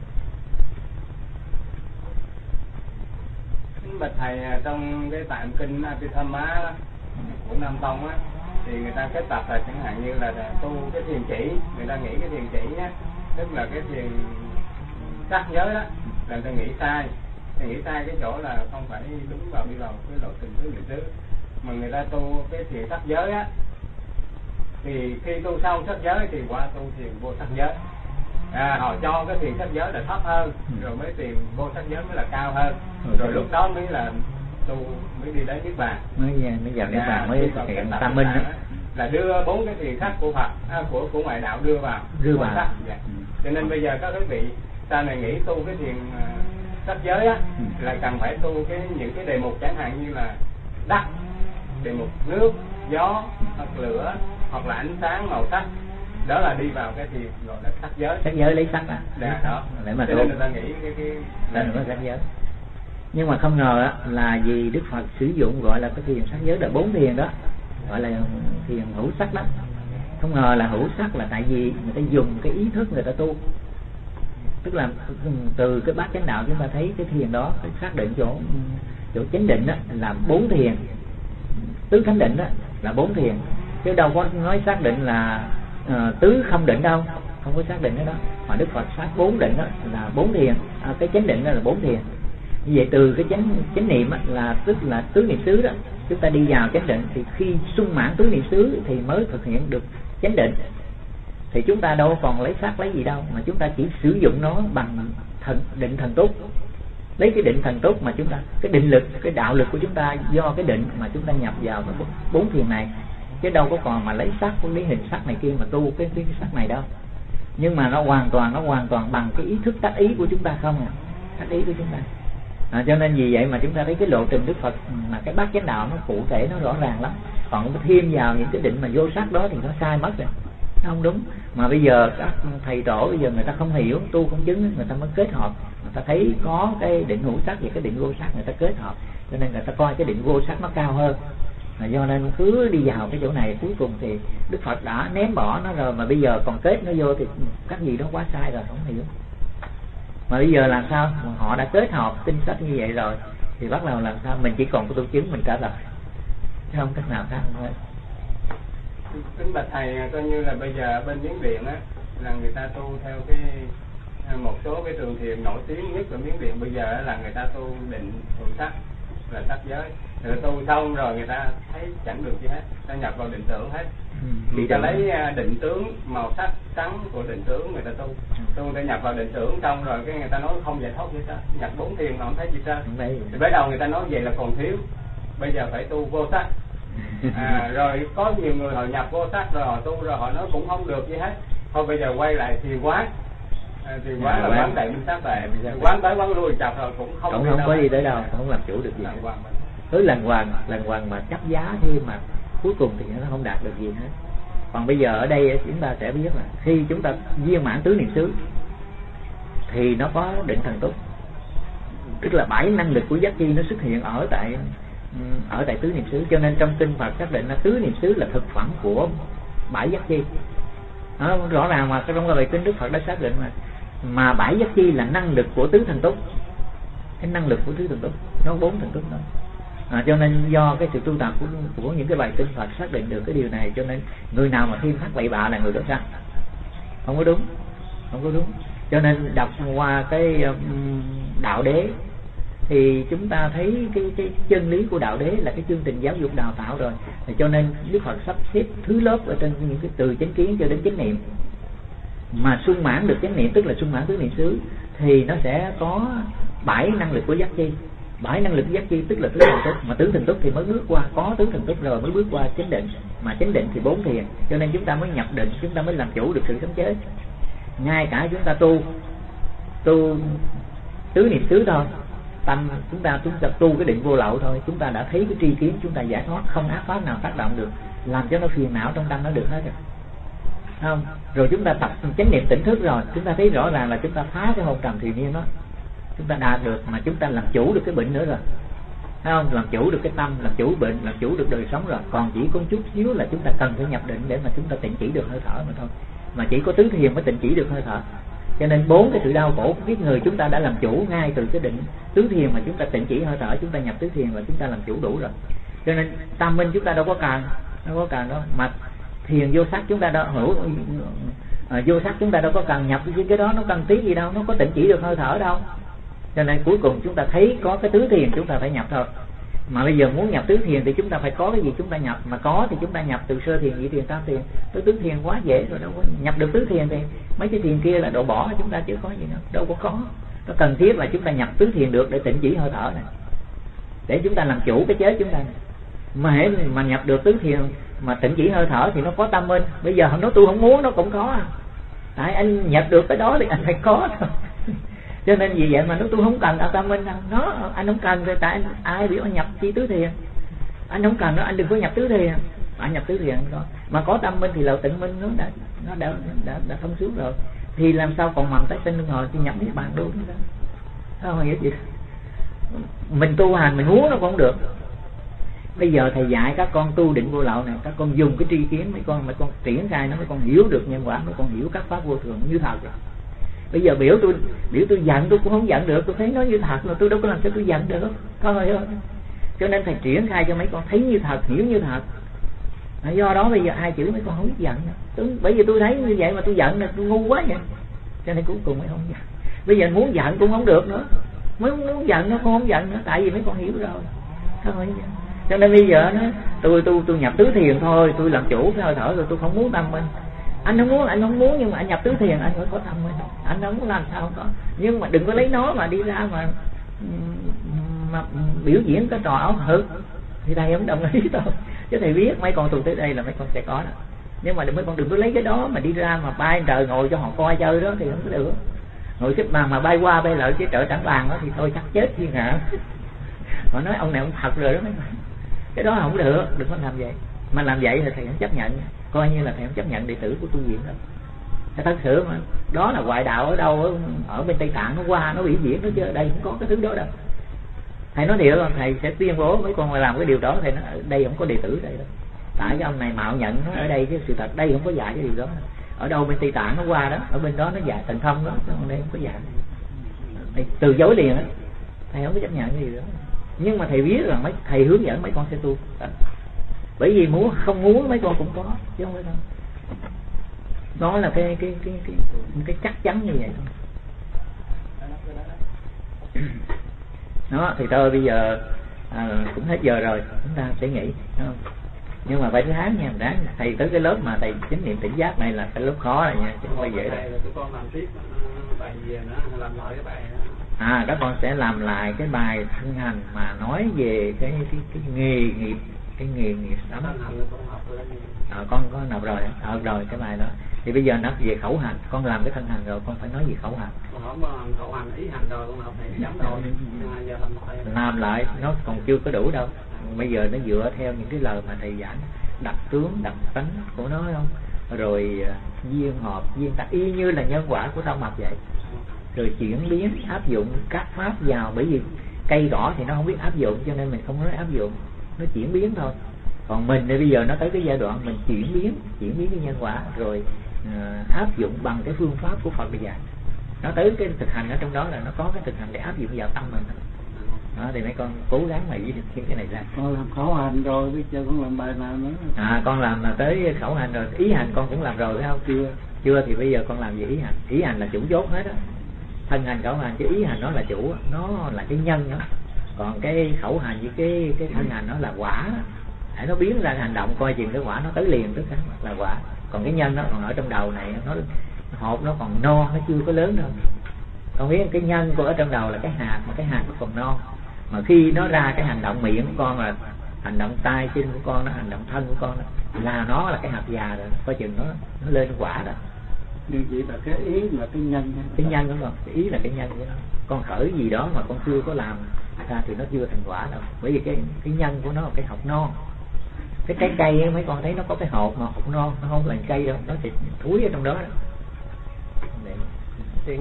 Bạch thầy, trong cái tạng kinh Abhidhamma của Nam Tông á, thì người ta kết tập là chẳng hạn như là tu cái thiền chỉ, người ta nghĩ cái thiền chỉ nhé, tức là cái thiền sắc giới đó, là người ta nghĩ sai, người nghĩ sai cái chỗ là không phải đúng vào đi vào cái lộ trình tứ niệm xứ, mà người ta tu cái thiền sắc giới á, thì khi tu xong sắc giới thì qua tu thiền vô sắc giới. À, họ cho cái thiền sắc giới là thấp hơn, rồi mới thiền vô sắc giới mới là cao hơn, rồi lúc đó mới là tu mới đi đến niết bàn, mới mới vào niết bàn, mới thực hiện tam minh đó. Là đưa bốn cái thiền sắc của Phật à, của của ngoại đạo đưa vào đưa vào sắc. Dạ. Ừ. Cho nên bây giờ các quý vị sau này nghĩ tu cái thiền uh, sắc giới á, ừ. là cần phải tu cái những cái đề mục chẳng hạn như là đất, đề mục nước, gió hoặc lửa hoặc là ánh sáng màu sắc, đó là đi vào cái thiền gọi là sắc giới. Sắc giới lấy sắc à? Dạ, đó. Để mà cho nên người ta nghĩ cái cái là nó sắc giới. Nhưng mà không ngờ á, là vì Đức Phật sử dụng gọi là cái thiền sắc giới là bốn thiền đó, gọi là thiền hữu sắc đó. Không ngờ là hữu sắc là tại vì người ta dùng cái ý thức người ta tu, tức là từ cái bát chánh đạo chúng ta thấy cái thiền đó cái xác định chỗ chỗ chánh định đó là bốn thiền, tứ thánh định đó là bốn thiền, chứ đâu có nói xác định là uh, tứ không định đâu, không có xác định đó, đó. Mà Đức Phật xác bốn định đó là bốn thiền, à, cái chánh định đó là bốn thiền. Như vậy từ cái chánh chánh niệm là tức là tứ niệm xứ đó, chúng ta đi vào chánh định thì khi sung mãn tứ niệm xứ thì mới thực hiện được chánh định. Thì chúng ta đâu còn lấy xác lấy gì đâu, mà chúng ta chỉ sử dụng nó bằng thần định thần túc. lấy cái định thần túc mà chúng ta, cái định lực, cái đạo lực của chúng ta do cái định mà chúng ta nhập vào cái bốn thiền này, chứ đâu có còn mà lấy sắc, lấy hình sắc này kia mà tu cái cái sắc này đâu. Nhưng mà nó hoàn toàn nó hoàn toàn bằng cái ý thức tác ý của chúng ta không à, tác ý của chúng ta. À, cho nên vì vậy mà chúng ta thấy cái lộ trình Đức Phật mà cái bát chánh đạo nó cụ thể, nó rõ ràng lắm. Còn thêm vào những cái định mà vô sắc đó thì nó sai mất rồi, nó không đúng. Mà bây giờ các thầy tổ bây giờ người ta không hiểu, tu không chứng, người ta mới kết hợp, người ta thấy có cái định hữu sắc và cái định vô sắc, người ta kết hợp, cho nên người ta coi cái định vô sắc nó cao hơn. À, do nên cứ đi vào cái chỗ này, cuối cùng thì Đức Phật đã ném bỏ nó rồi, mà bây giờ còn kết nó vô thì các gì đó quá sai rồi, không hiểu. Mà bây giờ làm sao? Họ đã kết hợp tinh sách như vậy rồi thì bắt đầu làm sao? Mình chỉ còn có tu chứng mình trả lời, chứ không cách nào khác thôi. Kính bạch thầy, coi như là bây giờ bên Miến Điện á là người ta tu theo cái một số cái trường thiền nổi tiếng nhất ở Miến Điện bây giờ là người ta tu định hữu sắc là sắc giới. Người ta tu xong rồi người ta thấy chẳng được gì hết, ta nhập vào định tưởng hết. Ừ, người ta lấy định tướng màu sắc trắng của định tướng người ta tu, tu người ta nhập vào định tưởng xong rồi cái người ta nói không giải thoát gì hết, nhập bốn thiền mà không thấy gì hết. Thì bắt đầu người ta nói vậy là còn thiếu, bây giờ phải tu vô sắc. À, rồi có nhiều người họ nhập vô sắc rồi họ tu rồi họ nói cũng không được gì hết, thôi bây giờ quay lại thiền quán. À, thiền quán là quán đại minh sát tuệ, quán tới quán lui chặt rồi cũng không cũng không có đi tới đâu, không làm chủ được gì. Cứ lần hoàng lần hoàng mà chấp giá thêm mà cuối cùng thì nó không đạt được gì hết. Còn bây giờ ở đây chúng ta sẽ biết là khi chúng ta viên mãn tứ niệm xứ thì nó có định thần túc, tức là bảy năng lực của giác chi nó xuất hiện ở tại ở tại tứ niệm xứ. Cho nên trong kinh Phật xác định là tứ niệm xứ là thực phẩm của bảy giác chi. Đó, rõ ràng mà trong bài kinh Đức Phật đã xác định mà mà bảy giác chi là năng lực của tứ thần túc, cái năng lực của tứ thần túc nó bốn thần túc đó. À, cho nên do cái sự tu tập của, của những cái bài kinh Phật xác định được cái điều này, cho nên người nào mà thêm thắt bậy bạ là người đó sai, không có đúng, không có đúng. Cho nên đọc qua cái um, đạo đế thì chúng ta thấy cái, cái chân lý của đạo đế là cái chương trình giáo dục đào tạo rồi. Thì cho nên Đức Phật sắp xếp thứ lớp ở trên những cái từ chánh kiến cho đến chánh niệm, mà sung mãn được chánh niệm tức là sung mãn tứ niệm xứ thì nó sẽ có bảy năng lực của giác chi. Bảy năng lực giác chi tức là tứ thần túc, mà tứ thần túc thì mới bước qua, có tứ thần túc rồi mới bước qua chánh định, mà chánh định thì bốn thiền, cho nên chúng ta mới nhập định, chúng ta mới làm chủ được sự khống chế. Ngay cả chúng ta tu tu tứ niệm xứ thôi, tâm chúng ta chúng ta tu cái định vô lậu thôi, chúng ta đã thấy cái tri kiến, chúng ta giải thoát, không ác pháp nào tác động được làm cho nó phiền não trong tâm nó được hết rồi, không? Rồi chúng ta tập chánh niệm tỉnh thức rồi, chúng ta thấy rõ ràng là chúng ta phá cái hôn trầm thùy miên đó, chúng ta đạt được, mà chúng ta làm chủ được cái bệnh nữa rồi, thấy không? Làm chủ được cái tâm, làm chủ bệnh, làm chủ được đời sống rồi. Còn chỉ có chút xíu là chúng ta cần phải nhập định để mà chúng ta tịnh chỉ được hơi thở mà thôi, mà chỉ có tứ thiền mới tịnh chỉ được hơi thở. Cho nên bốn cái sự đau khổ của kiếp người chúng ta đã làm chủ ngay từ cái định tứ thiền mà chúng ta tịnh chỉ hơi thở, chúng ta nhập tứ thiền là chúng ta làm chủ đủ rồi. Cho nên tam minh chúng ta đâu có cần, đâu có cần đâu, mà thiền vô sắc chúng ta đâu hữu à, vô sắc chúng ta đâu có cần nhập cái cái đó, nó cần tí gì đâu, nó có tịnh chỉ được hơi thở đâu. Cho nên cuối cùng chúng ta thấy có cái tứ thiền chúng ta phải nhập thôi. Mà bây giờ muốn nhập tứ thiền thì chúng ta phải có cái gì chúng ta nhập, mà có thì chúng ta nhập từ sơ thiền, nhị thiền, tam thiền tới tứ thiền quá dễ rồi, đâu có nhập được tứ thiền thì mấy cái thiền kia là đổ bỏ chúng ta chứ có gì đâu, đâu có có. Nó cần thiết là chúng ta nhập tứ thiền được để tịnh chỉ hơi thở này, để chúng ta làm chủ cái chết chúng ta này. Mà hễ mà nhập được tứ thiền mà tịnh chỉ hơi thở thì nó có tâm minh. Bây giờ nó tu không muốn nó cũng có, tại anh nhập được cái đó thì anh phải có thôi. Cho nên vì vậy mà nó tôi không cần đạo tâm minh đâu, nó anh không cần rồi, tại anh ai biểu anh nhập chi tứ thiền, anh không cần đó, anh đừng có nhập tứ thiền, anh nhập tứ thiền thôi. Mà có tâm minh thì lậu tịnh minh nó đã nó đã đã, đã thông suốt rồi, thì làm sao còn mầm tái sinh luân hồi thì nhập niết bàn luôn đó, không hiểu gì. Mình tu hành mình muốn nó cũng không được. Bây giờ thầy dạy các con tu định vô lậu này, các con dùng cái tri kiến, mấy con mấy con triển khai nó, mấy con hiểu được nhân quả, mấy con hiểu các pháp vô thường như thật rồi. Bây giờ biểu tôi biểu tôi giận tôi cũng không giận được, tôi thấy nó như thật mà tôi đâu có làm sao tôi giận được, con ơi. Cho nên thầy triển khai cho mấy con thấy như thật, hiểu như thật. Do đó bây giờ ai chửi mấy con không biết giận tôi, bởi vì tôi thấy như vậy mà tôi giận là tôi ngu quá vậy, cho nên cuối cùng mới không giận. Bây giờ muốn giận cũng không được nữa, mới muốn giận nó cũng không giận nữa, tại vì mấy con hiểu rồi, con ơi. Cho nên bây giờ nó tôi tôi tôi nhập tứ thiền thôi, tôi làm chủ cái hơi thở rồi, tôi không muốn tâm minh. Anh không muốn, anh không muốn nhưng mà anh nhập tứ thiền anh phải có tâm minh, anh không muốn làm sao không có. Nhưng mà đừng có lấy nó mà đi ra mà mà biểu diễn cái trò ảo thực thì thầy không đồng ý đâu. Chứ thầy biết mấy con tu tới đây là mấy con sẽ có đó, nhưng mà mấy con đừng có lấy cái đó mà đi ra mà bay trời ngồi cho họ coi chơi đó thì không có được. Ngồi xếp bằng mà bay qua bay lại cái trợ trắng bàn đó thì tôi chắc chết thiên hạ. Họ nói ông này ông thật rồi đó mấy con. Cái đó không được, đừng có làm vậy. Mà làm vậy thì thầy không chấp nhận, coi như là thầy không chấp nhận đệ tử của tu viện đâu. Cái thật sự mà đó là ngoại đạo ở đâu ở, ở bên Tây Tạng nó qua nó biểu diễn nó chứ ở đây không có cái thứ đó đâu. Thầy nói thiệt là thầy sẽ tuyên bố mấy con mà làm cái điều đó, thầy nói ở đây không có đệ tử ở đây đâu. Tại cái ông này mạo nhận nó ở đây chứ sự thật đây không có dạy cái điều đó. Ở đâu bên Tây Tạng nó qua đó, ở bên đó nó dạy thần thông đó, ở đây không có dạy. Thầy từ chối liền á, thầy không có chấp nhận cái điều đó. Nhưng mà thầy biết rằng mấy thầy hướng dẫn mấy con sẽ tu, bởi vì muốn không muốn mấy con cũng có chứ không phải đâu. Đó là cái cái cái cái cái chắc chắn như vậy thôi. Đó thì thôi bây giờ à, cũng hết giờ rồi, chúng ta sẽ nghỉ, đúng không? Nhưng mà phải thứ tháng nha, đáng thầy tới cái lớp mà thầy chánh niệm tỉnh giác này là cái lớp khó rồi nha, chứ không phải dễ đâu. Con làm tiếp bài gì nữa, làm lại cái bài đó. À các con sẽ làm lại cái bài thân hành mà nói về cái cái, cái nghề nghiệp, cái nghề nghiệp đó. À, con có nộp rồi, ờ rồi cái bài đó. Thì bây giờ nó về khẩu hành, con làm cái thân hành rồi, con phải nói gì khẩu hành. Con không khẩu hành ý hành rồi, con học thầy chấm rồi, giờ làm lại. Làm lại nó còn chưa có đủ đâu. Bây giờ nó dựa theo những cái lời mà thầy giảng, đặc tướng, đặc tánh của nó không, rồi duyên hợp, duyên tạc y như là nhân quả của tâm mạch vậy. Rồi chuyển biến áp dụng các pháp vào, bởi vì cây cỏ thì nó không biết áp dụng cho nên mình không nói áp dụng, nó chuyển biến thôi. Còn mình thì bây giờ nó tới cái giai đoạn mình chuyển biến, chuyển biến cái nhân quả rồi uh, áp dụng bằng cái phương pháp của Phật bây giờ. Nó tới cái thực hành ở trong đó là nó có cái thực hành để áp dụng vào tâm mình. Đó thì mấy con cố gắng mà giữ được cái này ra. Con làm khẩu hành rồi, bây giờ con làm bài nào nữa? À con làm là tới khẩu hành rồi, ý hành con cũng làm rồi phải không? Chưa. Chưa thì bây giờ con làm gì ý hành? Ý hành là chủ chốt hết á. Thân hành khẩu hành chứ ý hành nó là chủ, nó là cái nhân đó. Còn cái khẩu hành với cái cái thân hành nó là quả. Để nó biến ra hành động coi chừng cái quả nó tới liền tức là quả. Còn cái nhân nó còn ở trong đầu này, nó hộp nó còn non, nó chưa có lớn đâu. Con biết cái nhân của ở trong đầu là cái hạt, mà cái hạt nó còn non. Mà khi nó ra cái hành động miệng của con là hành động tay chân của con, nó hành động thân của con đó, là nó là cái hạt già rồi, coi chừng nó nó lên quả đó. Nhưng chỉ là cái ý là cái nhân, cái nhân đúng không? Cái ý là cái nhân của nó. Con khởi gì đó mà con chưa có làm ra thì nó chưa thành quả đâu. Bởi vì cái cái nhân của nó là cái hột non. Cái trái cây ấy, mấy con thấy nó có cái hột mà hột non, nó không là cây đâu, nó thì thúi ở trong đó. Thầy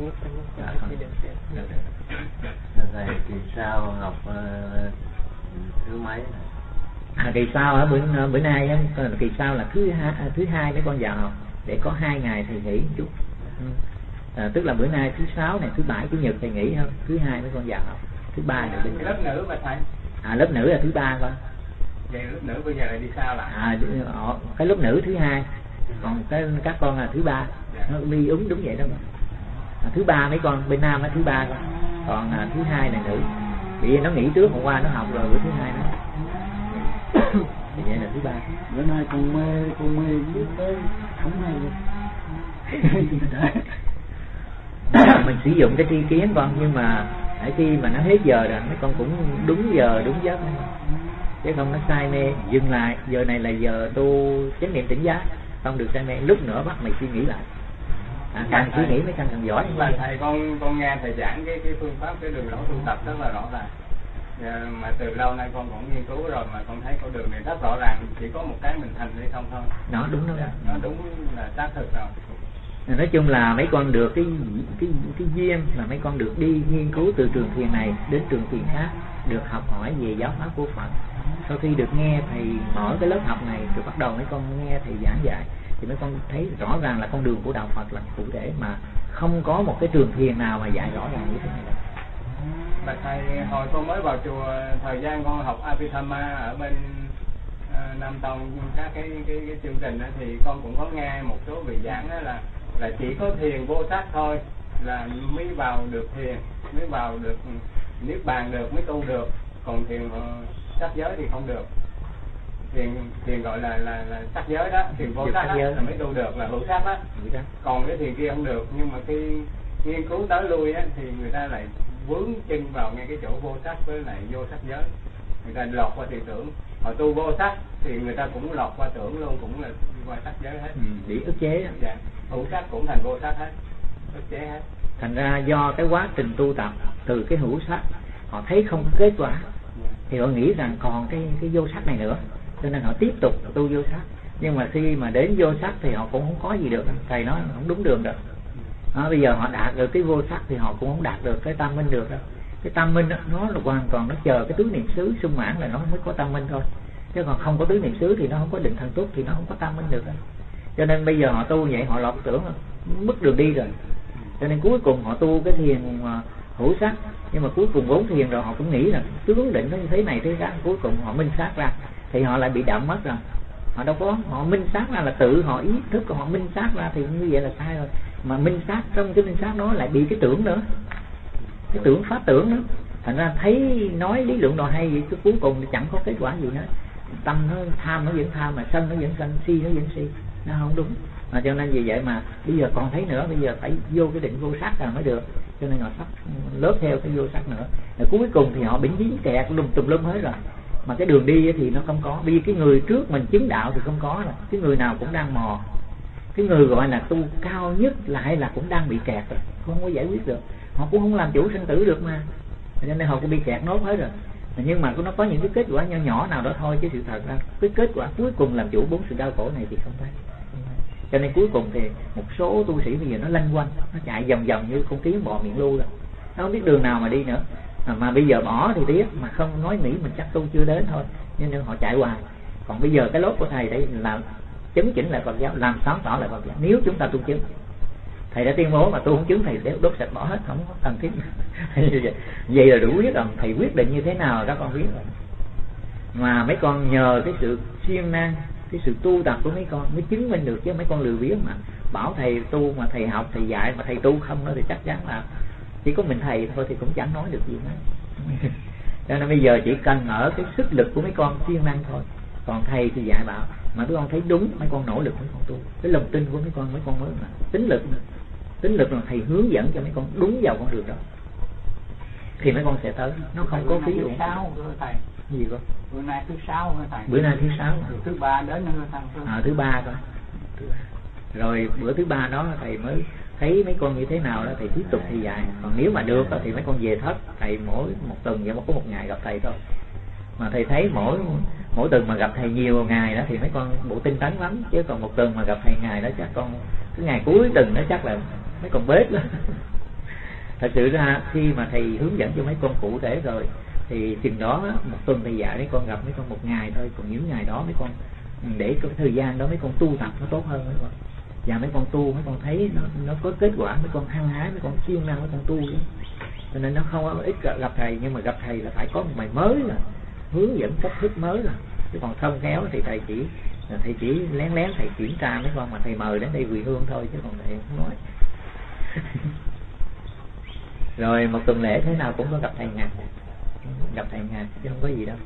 kỳ sau học uh, thứ mấy? À kỳ sau ở bữa bữa nay á, kỳ sau là thứ hai thứ hai mấy con vào học để có hai ngày thầy nghỉ một chút. À, tức là bữa nay thứ sáu này, thứ bảy chủ nhật thầy nghỉ không? Thứ hai mấy con vào học, thứ ba là bên lớp nữ mà thầy. À lớp nữ là thứ ba con. Vậy lớp nữ bây giờ lại đi sao lại? À cái lớp nữ thứ hai, còn cái các con là thứ ba. Nó đi ứng đúng vậy đó. À, thứ ba mấy con bên nam là thứ ba con, còn à, thứ hai là nữ. Vì nó nghỉ trước hôm qua nó học rồi bữa thứ hai nó. Thì vậy là thứ ba. Bữa nay con mê con mê biết tới không hay mình sử dụng cái tri kiến con, nhưng mà khi mà nó hết giờ rồi mấy con cũng đúng giờ đúng giấc, chứ không nó sai mê. Dừng lại, giờ này là giờ tu chánh niệm tỉnh giác, không được sai mê. Lúc nữa bắt mày suy nghĩ lại. À, càng suy nghĩ mới càng càng giỏi. Là thầy con con nghe thầy giảng cái cái phương pháp cái đường lối tu tập rất là rõ ràng. À, mà từ lâu nay con cũng nghiên cứu rồi mà con thấy con đường này rất rõ ràng, chỉ có một cái mình thành hay không thôi. Nó đúng đó. Nó đúng là xác thực rồi. Nói chung là mấy con được cái cái cái duyên là mấy con được đi nghiên cứu từ trường thiền này đến trường thiền khác, được học hỏi về giáo pháp của Phật. Sau khi được nghe thầy mở cái lớp học này, rồi bắt đầu mấy con nghe thầy giảng dạy, thì mấy con thấy rõ ràng là con đường của đạo Phật là cụ thể, mà không có một cái trường thiền nào mà dạy rõ ràng như thế này đâu. Mà thầy hồi con mới vào chùa, thời gian con học Abhidhamma ở bên uh, Nam Tông, các cái cái cái chương trình đó, thì con cũng có nghe một số vị giảng đó là là chỉ có thiền vô sắc thôi là mới vào được thiền, mới vào được niết bàn được, mới tu được. Còn thiền uh, sắc giới thì không được. Thiền thiền gọi là là là sắc giới đó, thiền vô sắc đó, là mới tu được, là hữu sắc đó. Còn cái thiền kia không được. Nhưng mà khi nghiên cứu tới lui á, thì người ta lại vướng chân vào ngay cái chỗ vô sắc với lại vô sắc giới, người ta lọt qua thiền tưởng. Họ tu vô sắc thì người ta cũng lọt qua tưởng luôn, cũng là qua sắc giới hết. Ừ, bị ức chế. Dạ. Hữu sắc cũng thành vô sắc hết, ức chế hết. Thành ra do cái quá trình tu tập từ cái hữu sắc họ thấy không có kết quả thì họ nghĩ rằng còn cái cái vô sắc này nữa, cho nên họ tiếp tục tu vô sắc. Nhưng mà khi mà đến vô sắc thì họ cũng không có gì được, thầy nói không đúng đường được. À, bây giờ họ đạt được cái vô sắc thì họ cũng không đạt được cái tam minh được đâu. Cái tam minh đó, nó là hoàn toàn nó chờ cái tứ niệm xứ sung mãn là nó mới có tam minh thôi, chứ còn không có tứ niệm xứ thì nó không có định thần túc, thì nó không có tam minh được đâu. Cho nên bây giờ họ tu vậy họ lọt tưởng mất đường đi rồi, cho nên cuối cùng họ tu cái thiền hữu sắc, nhưng mà cuối cùng vốn thiền rồi họ cũng nghĩ là tướng định nó như thế này thế khác, cuối cùng họ minh sát ra thì họ lại bị đậm mất rồi. Họ đâu có, họ minh sát ra là tự họ ý thức, còn họ minh sát ra thì như vậy là sai rồi. Mà minh sát trong cái minh sát đó lại bị cái tưởng nữa, cái tưởng pháp tưởng nữa. Thành ra thấy nói lý luận đồ hay vậy chứ cuối cùng thì chẳng có kết quả gì hết. Tâm nó tham nó vẫn tham, mà sân nó vẫn sân, si nó vẫn si, nó không đúng. Mà cho nên vì vậy mà bây giờ còn thấy nữa, bây giờ phải vô cái định vô sắc là mới được. Cho nên họ sắp lớp theo cái vô sắc nữa. Rồi cuối cùng thì họ bị dính kẹt lùm tùm lum hết rồi. Mà cái đường đi thì nó không có. Vì cái người trước mình chứng đạo thì không có rồi. Cái người nào cũng đang mò. Cái người gọi là tu cao nhất lại là cũng đang bị kẹt rồi, không có giải quyết được. Họ cũng không làm chủ sinh tử được mà, cho nên họ cũng bị kẹt nốt hết rồi. Nhưng mà nó có những cái kết quả nhỏ nhỏ nào đó thôi, chứ sự thật ra cái kết quả cuối cùng làm chủ bốn sự đau khổ này thì không thấy. Cho nên cuối cùng thì một số tu sĩ bây giờ nó lanh quanh, nó chạy vòng vòng như con kiến bò miệng lu rồi, nó không biết đường nào mà đi nữa. Mà, mà bây giờ bỏ thì tiếc, mà không nói nghĩ mình chắc tu chưa đến thôi, nên họ chạy hoài. Còn bây giờ cái lốt của thầy đấy là chấn chỉnh lại Phật giáo, làm sáng tỏ lại Phật giáo. Nếu chúng ta tu chứng, thầy đã tuyên bố mà tu không chứng thầy đốt sạch bỏ hết, không có cần thiết. Vậy là đủ biết rồi, thầy quyết định như thế nào các con biết rồi. Mà mấy con nhờ cái sự siêng năng, cái sự tu tập của mấy con mới chứng minh được, chứ mấy con lười biếng mà bảo thầy tu mà thầy học thầy dạy mà thầy tu không đó thì chắc chắn là chỉ có mình thầy thôi thì cũng chẳng nói được gì nữa. Cho nên bây giờ chỉ cần ở cái sức lực của mấy con siêng năng thôi, còn thầy thì dạy bảo mà mấy con thấy đúng, mấy con nỗ lực mấy con tu, cái lòng tin của mấy con mấy con mới mà tính lực, tính lực là thầy hướng dẫn cho mấy con đúng vào con đường đó thì mấy con sẽ tới, nó không có phí uổng. Thầy gì con? Bữa nay thứ sáu hả thầy? Bữa nay thứ sáu. Thứ ba đến nữa thầy. À, thứ ba coi. Rồi bữa thứ ba đó thầy mới thấy mấy con như thế nào đó thầy tiếp tục thì dạy. Còn nếu mà được đó, thì mấy con về thất, thầy mỗi một tuần vậy mà có một ngày gặp thầy thôi. Mà thầy thấy mỗi mỗi tuần mà gặp thầy nhiều ngày đó thì mấy con bộ tinh tấn lắm, chứ còn một tuần mà gặp thầy ngày đó chắc con cái ngày cuối tuần đó chắc là mấy con bết lắm. Thật sự ra khi mà thầy hướng dẫn cho mấy con cụ thể rồi thì chừng đó một tuần thầy dạy mấy con gặp mấy con một ngày thôi, còn những ngày đó mấy con để cái thời gian đó mấy con tu tập nó tốt hơn mấy con. Và mấy con tu mấy con thấy nó nó có kết quả, mấy con hăng hái, mấy con siêng năng mấy con tu đó. Cho nên nó không có ít gặp thầy, nhưng mà gặp thầy là phải có một bài mới, là hướng dẫn cách thức mới, là chứ còn không khéo thì thầy chỉ thầy chỉ lén lén thầy kiểm tra mấy con, mà thầy mời đến đây quỳ hương thôi chứ còn thầy không nói. Rồi một tuần lễ thế nào cũng có gặp thầy ngàn, gặp thầy ngàn chứ không có gì đâu.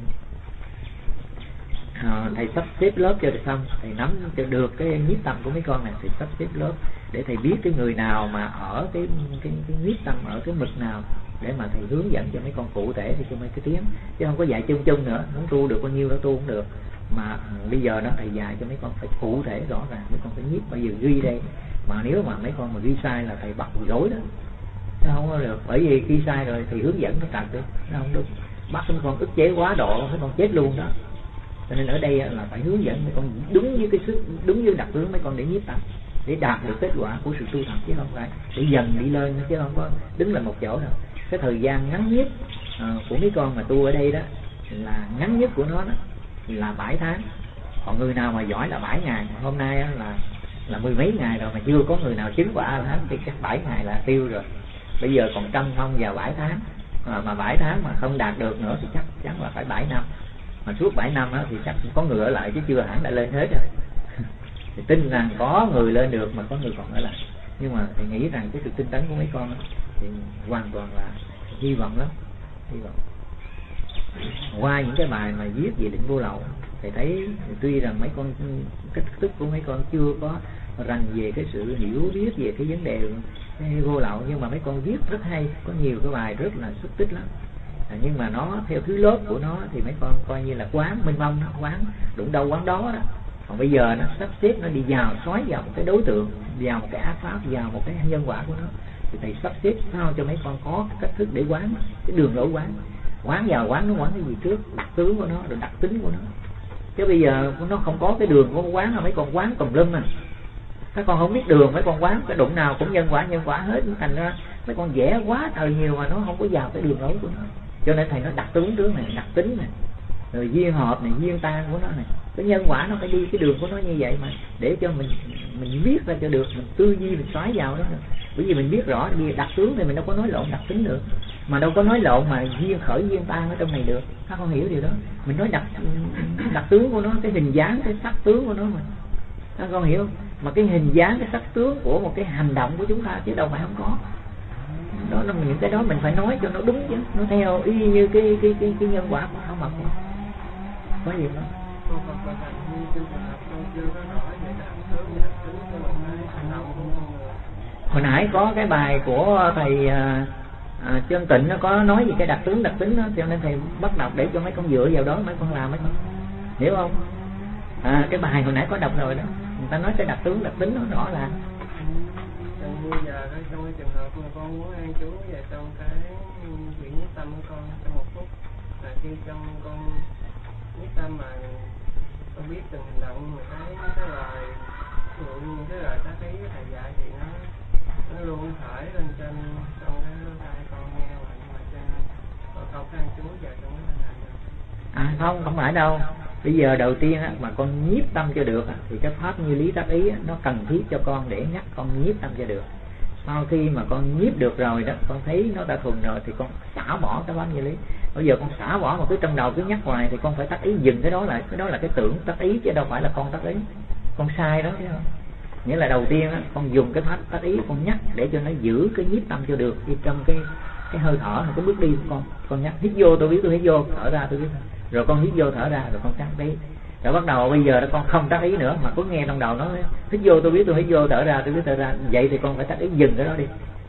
À, thầy sắp xếp lớp cho được xong, thầy nắm cho được cái nhiếp tâm của mấy con này, thầy sắp xếp lớp để thầy biết cái người nào mà ở cái cái, cái nhiếp tâm ở cái mực nào để mà thầy hướng dẫn cho mấy con cụ thể thì cho mấy cái tiếng, chứ không có dạy chung chung nữa, muốn tu được bao nhiêu đó tu cũng được. Mà à, bây giờ đó thầy dạy cho mấy con phải cụ thể rõ ràng, mấy con phải nhiếp bây giờ ghi đây, mà nếu mà mấy con mà ghi sai là thầy bắt rối đó, nó không có được. Bởi vì khi sai rồi thì hướng dẫn nó trật đi, nó không đúng, bắt mấy con ức chế quá độ mấy con chết luôn đó. Cho nên ở đây là phải hướng dẫn mấy con đúng với cái sức, đúng với đặc tướng mấy con để nhiếp tâm, để đạt được kết quả của sự tu tập, chứ không phải để dần đi lên, chứ không có đứng lại một chỗ đâu. Cái thời gian ngắn nhất uh, của mấy con mà tu ở đây đó là ngắn nhất của nó đó là bảy tháng. Còn người nào mà giỏi là bảy ngày, hôm nay là là mười mấy ngày rồi mà chưa có người nào chứng quả A-la-hán thì chắc bảy ngày là tiêu rồi. Bây giờ còn trăm không vào bảy tháng, à, mà bảy tháng mà không đạt được nữa thì chắc chắn là phải bảy năm. Mà suốt bảy năm đó thì chắc có người ở lại chứ chưa hẳn đã lên hết rồi. Thì tin rằng có người lên được mà có người còn ở lại. Nhưng mà thì nghĩ rằng cái sự tinh tấn của mấy con đó, thì hoàn toàn là hy vọng lắm, hy vọng. Qua những cái bài mà viết về định vô lậu, thầy thấy tuy rằng mấy con cách thức của mấy con chưa có rành về cái sự hiểu biết về cái vấn đề cái vô lậu, nhưng mà mấy con viết rất hay, có nhiều cái bài rất là xúc tích lắm. À, nhưng mà nó theo thứ lớp của nó thì mấy con coi như là quán mênh mông, nó quán đụng đâu quán đó đó. Còn bây giờ nó sắp xếp nó đi vào xoáy vào một cái đối tượng, vào một cái ác pháp, vào một cái nhân quả của nó, thì thầy sắp xếp sao cho mấy con có cái cách thức để quán, cái đường lối quán. Quán vào quán nó quán cái gì trước, đặc tướng của nó, rồi đặc tính của nó. Chứ bây giờ nó không có cái đường của quán là mấy con quán tùm lum à. Các con không biết đường, mấy con quán cái đụng nào cũng nhân quả nhân quả hết, thành ra mấy con vẽ quá trời nhiều mà nó không có vào cái đường lối của nó. Cho nên thầy nó đặc tướng trước này, đặc tính này, rồi duyên hợp này, duyên tan của nó này, cái nhân quả nó phải đi cái đường của nó như vậy mà, để cho mình mình biết ra cho được, mình tư duy mình xoáy vào đó. Bởi vì mình biết rõ đi đặc tướng thì mình đâu có nói lộn đặc tính được, mà đâu có nói lộn mà duyên khởi duyên tan ở trong này được. Các con hiểu điều đó. Mình nói đặc đặc tướng của nó, cái hình dáng, cái sắc tướng của nó mà. Các con hiểu không? Mà cái hình dáng, cái sắc tướng của một cái hành động của chúng ta chứ đâu phải không có. Đó là những cái đó mình phải nói cho nó đúng chứ, nó theo y như cái cái cái, cái nhân quả của Thảo Mộc. Có gì không? Hồi nãy có cái bài của thầy à, à, Trân Tịnh nó có nói về cái đặc tướng đặc tính đó, cho nên thầy bắt đọc để cho mấy con dựa vào đó mấy con làm mấy con hiểu không? À, cái bài hồi nãy có đọc rồi đó, người ta nói cái đặc tướng đặc tính nó rõ là như giờ trong cái trường hợp mà con muốn an trú về trong cái chuyện nhất tâm của con trong một phút, là khi trong con nhất tâm mà con biết từng hành động mà cái cái lời những cái lời tác ý thầy dạy thì nó nó luôn khởi lên trên trong cái lỗ tai con nghe vậy, nhưng mà trên con không có an trú vào trong cái thân này được. À không, không phải đâu. Bây giờ đầu tiên á, mà con nhiếp tâm cho được á, thì cái pháp như lý tác ý á, nó cần thiết cho con để nhắc con nhiếp tâm cho được. Sau khi mà con nhiếp được rồi đó, con thấy nó đã thuần rồi thì con xả bỏ cái pháp như lý. Bây giờ con xả bỏ mà cứ trong đầu cứ nhắc hoài thì con phải tác ý dừng cái đó lại. Cái đó là cái tưởng tác ý chứ đâu phải là con tác ý. Con sai đó thấy không? Nghĩa là đầu tiên á, con dùng cái pháp tác ý con nhắc để cho nó giữ cái nhiếp tâm cho được. Thì trong cái cái hơi thở cái bước đi của con, con nhắc hít vô tôi biết tôi hít vô, thở ra tôi biết. Rồi con hít vô thở ra rồi con tác ý. Rồi bắt đầu bây giờ đó con không tác ý nữa mà có nghe trong đầu nó hít vô tôi biết tôi hít vô, thở ra tôi biết thở ra. Vậy thì con phải tác ý dừng cái đó đi,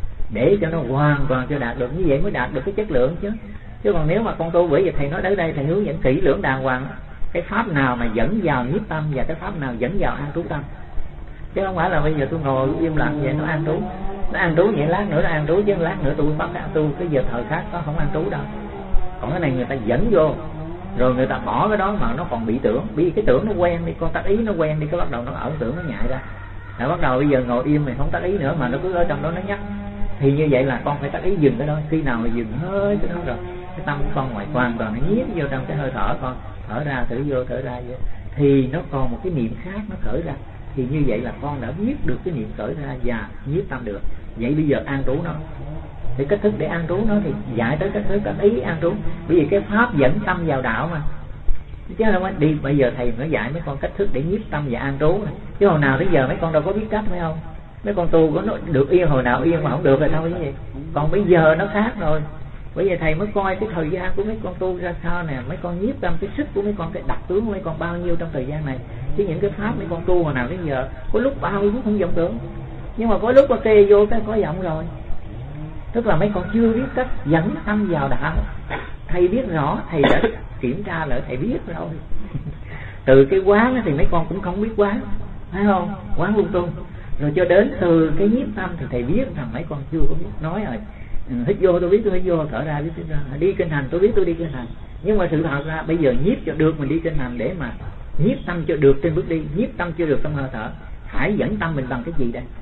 để cho nó hoàn toàn cho đạt được, như vậy mới đạt được cái chất lượng chứ. Chứ còn nếu mà con tu, bởi vì thầy nói tới đây thầy hướng dẫn kỹ lưỡng đàng hoàng cái pháp nào mà dẫn vào nhiếp tâm và cái pháp nào dẫn vào an trú tâm, chứ không phải là bây giờ tôi ngồi im lặng vậy nó an trú. Nó an trú vậy lát nữa nó an trú, chứ lát nữa tôi pháp khác tu cái giờ thời khác nó không an trú đâu. Còn cái này người ta dẫn vô rồi người ta bỏ cái đó mà nó còn bị tưởng, vì cái tưởng nó quen đi, con tác ý nó quen đi, cái bắt đầu nó ở tưởng nó nhại ra. Rồi bắt đầu bây giờ ngồi im mình không tác ý nữa mà nó cứ ở trong đó nó nhắc, thì như vậy là con phải tác ý dừng cái đó. Khi nào mà dừng hơi cái đó rồi cái tâm của con ngoài toàn toàn nó nhiếp vô trong cái hơi thở, con thở ra thở vô thở ra vậy, thì nó còn một cái niệm khác nó khởi ra. Thì như vậy là con đã biết được cái niệm khởi ra và nhiếp tâm được. Vậy bây giờ an trú nó, thì cách thức để an trú nó thì dạy tới cách thức cách ý an trú. Bởi vì cái pháp dẫn tâm vào đạo mà, chứ không phải đi bây giờ thầy nó dạy mấy con cách thức để nhiếp tâm và an trú này. Chứ hồi nào tới giờ mấy con đâu có biết cách, phải không? Mấy con tu có nó được yên hồi nào yên mà không được rồi thôi chứ gì. Còn bây giờ nó khác rồi. Bây giờ thầy mới coi cái thời gian của mấy con tu ra sao nè, mấy con nhiếp tâm, cái sức của mấy con, cái đặc tướng của mấy con bao nhiêu trong thời gian này. Chứ những cái pháp mấy con tu hồi nào tới giờ có lúc ba mươi phút không vọng tưởng, nhưng mà có lúc có kê vô cái có vọng rồi. Tức là mấy con chưa biết cách dẫn tâm vào đạo. Thầy biết rõ, thầy đã kiểm tra lại, thầy biết rồi. Từ cái quán thì mấy con cũng không biết quán, phải không? Quán lung tung. Rồi cho đến từ cái nhiếp tâm thì thầy biết rằng mấy con chưa có biết. Nói rồi, hít vô tôi biết tôi hít vô, thở ra biết tôi ra. Đi kinh hành tôi biết tôi đi kinh hành. Nhưng mà sự thật ra bây giờ nhiếp cho được mình đi kinh hành, để mà nhiếp tâm cho được trên bước đi, nhiếp tâm chưa được trong hơi thở. Hãy dẫn tâm mình bằng cái gì đây?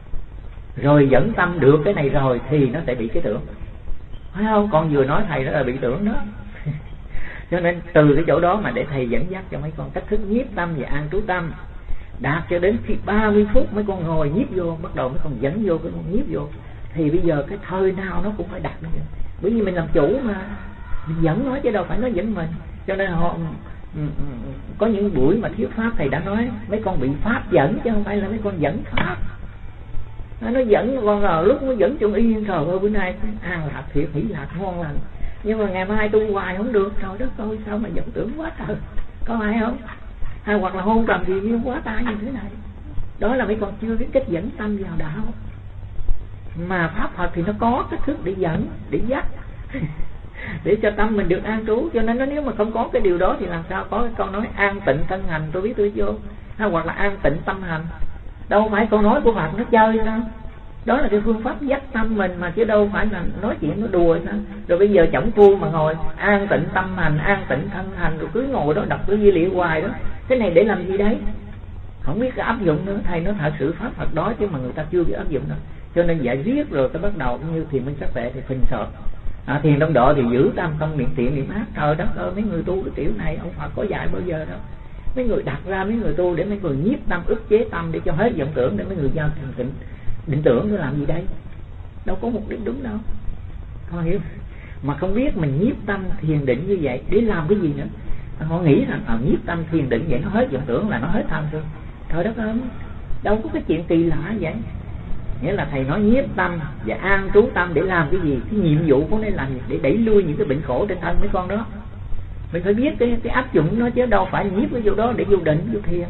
Rồi dẫn tâm được cái này rồi thì nó sẽ bị cái tưởng, phải không? Con vừa nói thầy đó là bị tưởng đó. Cho nên từ cái chỗ đó mà để thầy dẫn dắt cho mấy con cách thức nhiếp tâm và an trú tâm, đạt cho đến khi ba mươi phút mấy con ngồi nhiếp vô, bắt đầu mấy con dẫn vô cái con nhiếp vô, thì bây giờ cái thời nào nó cũng phải đạt được. Bởi vì mình làm chủ mà, mình dẫn nó chứ đâu phải nó dẫn mình. Cho nên họ có những buổi mà thuyết pháp thầy đã nói mấy con bị pháp dẫn, chứ không phải là mấy con dẫn pháp. Nó dẫn con rồi lúc nó dẫn chung yên, trời ơi bữa nay an lạc thiệt, hỷ lạc ngon lành, nhưng mà ngày mai tu hoài không được, trời đất ơi sao mà dẫn tưởng quá trời, có ai không? Hay hoặc là hôn trầm gì nhưng quá tai như thế này. Đó là mấy con chưa biết cách dẫn tâm vào đạo. Mà pháp Phật thì nó có cái thức để dẫn, để dắt để cho tâm mình được an trú. Cho nên nó nếu mà không có cái điều đó thì làm sao có cái câu nói an tịnh thân hành tôi biết tôi vô, hay hoặc là an tịnh tâm hành. Đâu phải câu nói của Phật nó chơi sao? Đó là cái phương pháp dắt tâm mình mà, chứ đâu phải là nói chuyện nó đùa sao? Rồi bây giờ chổng cu mà ngồi an tịnh tâm hành, an tịnh thân hành, rồi cứ ngồi đó đọc cái di liệu hoài đó. Cái này để làm gì đấy? Không biết cái áp dụng nữa. Thầy nói thật sự pháp Phật đó chứ mà người ta chưa biết áp dụng nữa. Cho nên dạy riết rồi ta bắt đầu như thiền minh sắc tuệ thì phình sợ. À, thiền đông độ thì giữ tam công miệng tiện niệm ác. Trời đất ơi, mấy người tu cái kiểu này ông Phật có dạy bao giờ đâu. Mấy người đặt ra mấy người tu để mấy người nhiếp tâm, ức chế tâm để cho hết vọng tưởng, để mấy người giao thành tịnh định tưởng để làm gì đây? Đâu có mục đích đúng đâu. Không hiểu. Mà không biết mình nhiếp tâm thiền định như vậy để làm cái gì nữa. Họ nghĩ rằng à, nhiếp tâm thiền định vậy nó hết vọng tưởng là nó hết tham sân. Trời đất ơi, đâu có cái chuyện kỳ lạ vậy. Nghĩa là thầy nói nhiếp tâm và an trú tâm để làm cái gì? Cái nhiệm vụ của nó làm gì? Để đẩy lui những cái bệnh khổ trên thân mấy con đó. Mình phải biết cái, cái áp dụng nó chứ đâu phải nhiếp cái vô đó để vô định, vô thiền.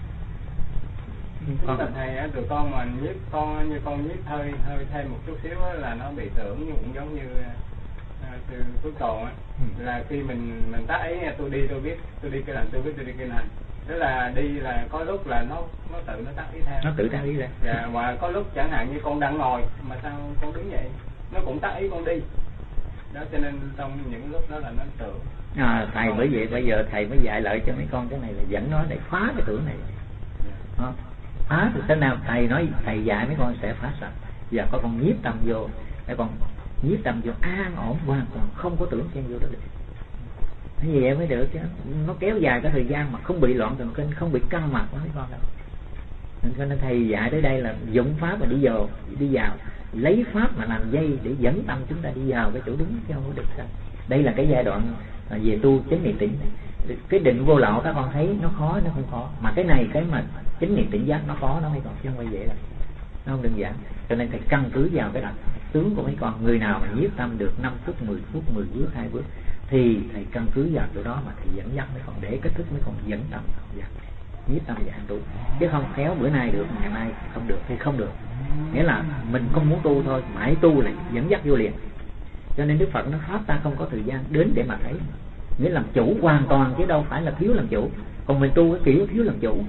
Con thầy á, tụi con mà nhiếp con như con nhiếp hơi hơi thêm một chút xíu á, là nó bị tưởng cũng giống như từ cuối cùng á, là khi mình mình tác ý tôi đi tôi biết tôi đi cái làm tôi biết tôi đi cái này, tức là đi là có lúc là nó nó tự nó tác ý theo, nó tự tác ý ra. Dạ, và có lúc chẳng hạn như con đang ngồi mà sao con đứng dậy nó cũng tác ý con đi đó, cho nên trong những lúc đó là nó tưởng. À, thầy bởi vậy bây giờ thầy mới dạy lại cho mấy con cái này là dẫn nó để phá cái tưởng này. Đó. Phá thì thế nào thầy nói thầy dạy mấy con sẽ phá sạch. Giờ có con nhiếp tâm vô để con nhiếp tâm vô an ổn hoàn toàn không có tưởng xen vô đó được. Cái gì em mới được chứ. Nó kéo dài cái thời gian mà không bị loạn thần kinh, không bị căng mặt mấy con đâu. Nên, nên thầy dạy tới đây là dụng pháp mà đi vào đi vào lấy pháp mà làm dây để dẫn tâm chúng ta đi vào cái chỗ đúng chứ không có được sao. Đây là cái giai đoạn về tu chánh niệm tỉnh. Cái định vô lậu các con thấy nó khó, nó không khó. Mà cái này cái mà chánh niệm tỉnh giác nó khó, nó mấy con chứ không phải dễ đâu. Nó không đơn giản. Cho nên thầy căn cứ vào cái đặc tướng của mấy con. Người nào mà nhiếp tâm được năm phút, mười phút, mười bước, hai bước thì thầy căn cứ vào chỗ đó mà thầy dẫn dắt mấy con để kết thúc mấy con dẫn tâm dạ. Nhiếp tâm và an trú. Chứ không khéo bữa nay được, ngày mai không được thì không được. Nghĩa là mình không muốn tu thôi, mãi tu là dẫn dắt vô liền. Cho nên Đức Phật nó pháp ta không có thời gian đến để mà thấy. Nghĩa làm chủ hoàn toàn chứ đâu phải là thiếu làm chủ. Còn mình tu cái kiểu thiếu làm chủ.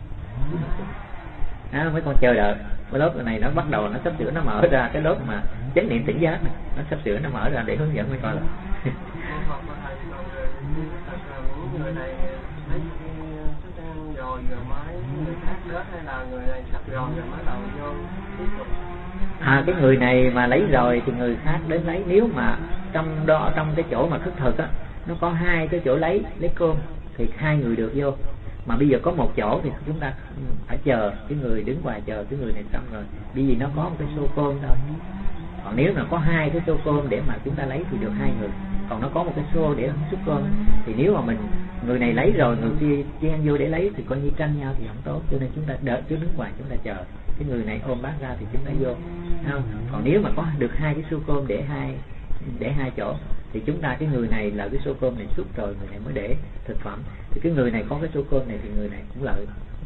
À, mấy con chờ đợi. Cái lớp này nó bắt đầu nó sắp sửa nó mở ra cái lớp mà chánh niệm tỉnh giác này. Nó sắp sửa nó mở ra để hướng dẫn mấy con là. Người này thấy đang rồi rồi mới người khác đến, hay là người này sắp rồi rồi mới đầu vô tiếp tục. À, cái người này mà lấy rồi thì người khác đến lấy. Nếu mà trong đó trong cái chỗ mà khất thực á nó có hai cái chỗ lấy lấy cơm thì hai người được vô. Mà bây giờ có một chỗ thì chúng ta phải chờ cái người đứng ngoài chờ cái người này xong rồi, bởi vì nó có một cái xô cơm thôi. Còn nếu mà có hai cái xô cơm để mà chúng ta lấy thì được hai người. Còn nó có một cái xô để xúc cơm thì nếu mà mình người này lấy rồi người kia chen vô để lấy thì coi như tranh nhau thì không tốt. Cho nên chúng ta đợi chứ đứng ngoài chúng ta chờ cái người này ôm bát ra thì chúng ta vô, không? Còn nếu mà có được hai cái xô cơm để hai để hai chỗ thì chúng ta cái người này là cái xô cơm này xúc rồi người này mới để thực phẩm, thì cái người này có cái xô cơm này thì người này cũng lợi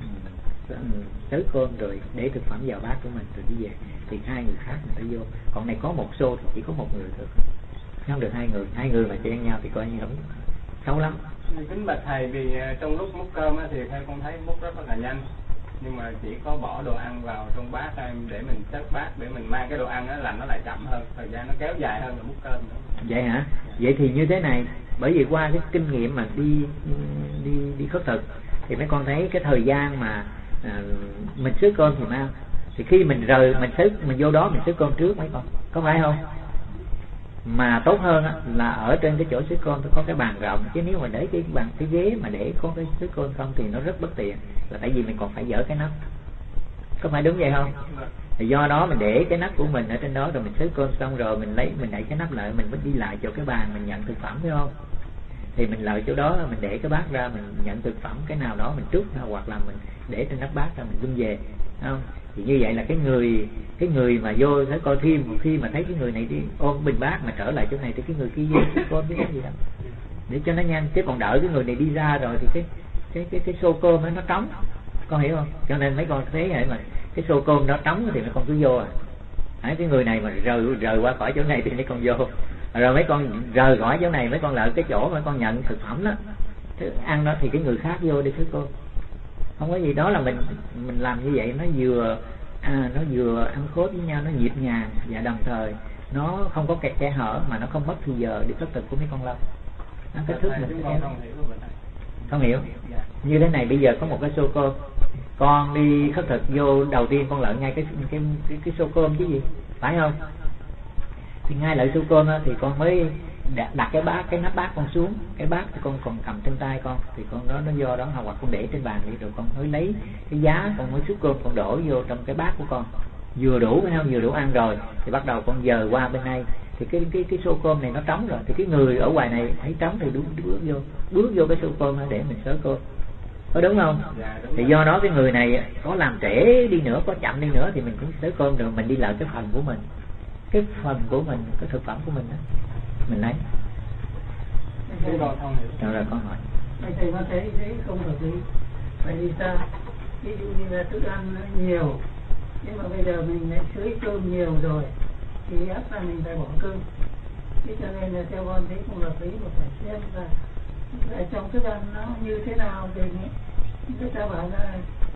tới cơm rồi để thực phẩm vào bát của mình rồi đi về, thì hai người khác mình phải vô. Còn này có một xô thì chỉ có một người được, không được hai người. Hai người mà chen nhau thì coi như không xấu lắm. Kính bạch thầy, vì trong lúc múc cơm thì theo con thấy múc rất là nhanh, nhưng mà chỉ có bỏ đồ ăn vào trong bát để mình xếp bát để mình mang cái đồ ăn đó là nó lại chậm hơn, thời gian nó kéo dài hơn là múc cơm nữa. Vậy hả? Vậy thì như thế này, bởi vì qua cái kinh nghiệm mà đi đi đi khất thực thì mấy con thấy cái thời gian mà à, mình xếp cơm thì mang, thì khi mình rời mình xếp mình vô đó mình xếp cơm trước mấy con, có phải không? Mà tốt hơn á, là ở trên cái chỗ xếp cơm có cái bàn rộng, chứ nếu mà để cái bàn cái ghế mà để có cái xếp cơm không thì nó rất bất tiện, là tại vì mình còn phải dỡ cái nắp, có phải đúng vậy không? Thì do đó mình để cái nắp của mình ở trên đó rồi mình xếp cơm xong rồi mình lấy mình đẩy cái nắp lại, mình mới đi lại chỗ cái bàn mình nhận thực phẩm, phải không? Thì mình lại chỗ đó mình để cái bát ra mình nhận thực phẩm cái nào đó mình trút ra, hoặc là mình để trên nắp bát ra mình vung về, không? Thì như vậy là cái người cái người mà vô thấy coi phim, khi mà thấy cái người này đi ôm bình bát mà trở lại chỗ này thì cái người kia vô ôm cái gì đâu để cho nó nhanh, chứ còn đợi cái người này đi ra rồi thì cái cái cái cái xô cơm đó nó trống, con hiểu không? Cho nên mấy con thấy vậy mà cái xô cơm đó trống thì mấy con cứ vô à, Đấy, cái người này mà rời rời qua khỏi chỗ này thì mấy con vô, rồi mấy con rời khỏi chỗ này mấy con lại cái chỗ mấy con nhận thực phẩm đó, thức ăn đó thì cái người khác vô đi thứ cô. Không có gì, đó là mình mình làm như vậy nó vừa à, nó vừa ăn khớp với nhau, nó nhịp nhàng và đồng thời nó không có kẹt kẽ hở mà nó không mất thời giờ đi khất thực của mấy con lâu. Nó cái thức mình không, không hiểu. Như thế này, bây giờ có một cái xô cơm, con đi khất thực vô đầu tiên con lợn ngay cái cái cái, cái xô cơm chứ gì, phải không? Thì ngay lại xô cơm đó, thì con mới đặt, đặt cái bát, cái nắp bát con xuống, cái bát thì con còn cầm trên tay con, thì con đó nó do đó hoặc con để trên bàn đi, rồi con mới lấy cái giá con mới xúc cơm con đổ vô trong cái bát của con, vừa đủ phải không, vừa đủ ăn rồi thì bắt đầu con dời qua bên này, thì cái cái cái xô cơm này nó trống rồi, thì cái người ở ngoài này thấy trống thì bước bước vô bước vô cái xô cơm để mình xới cơm, có đúng không? Thì do đó cái người này có làm trễ đi nữa, có chậm đi nữa thì mình cũng xới cơm rồi mình đi lại cái phần của mình, cái phần của mình, cái thực phẩm của mình đó mình lấy. Rồi rồi con hỏi. Thầy thầy có thấy thấy không hợp lý, tại vì sao? Ví dụ như là thức ăn nó nhiều, nhưng mà bây giờ mình lại xới cơm nhiều rồi thì ắt là mình phải bỏ cơm. Thế cho nên là theo con thấy không hợp lý, mà phải xem là, là trong thức ăn nó như thế nào thì người ta bảo là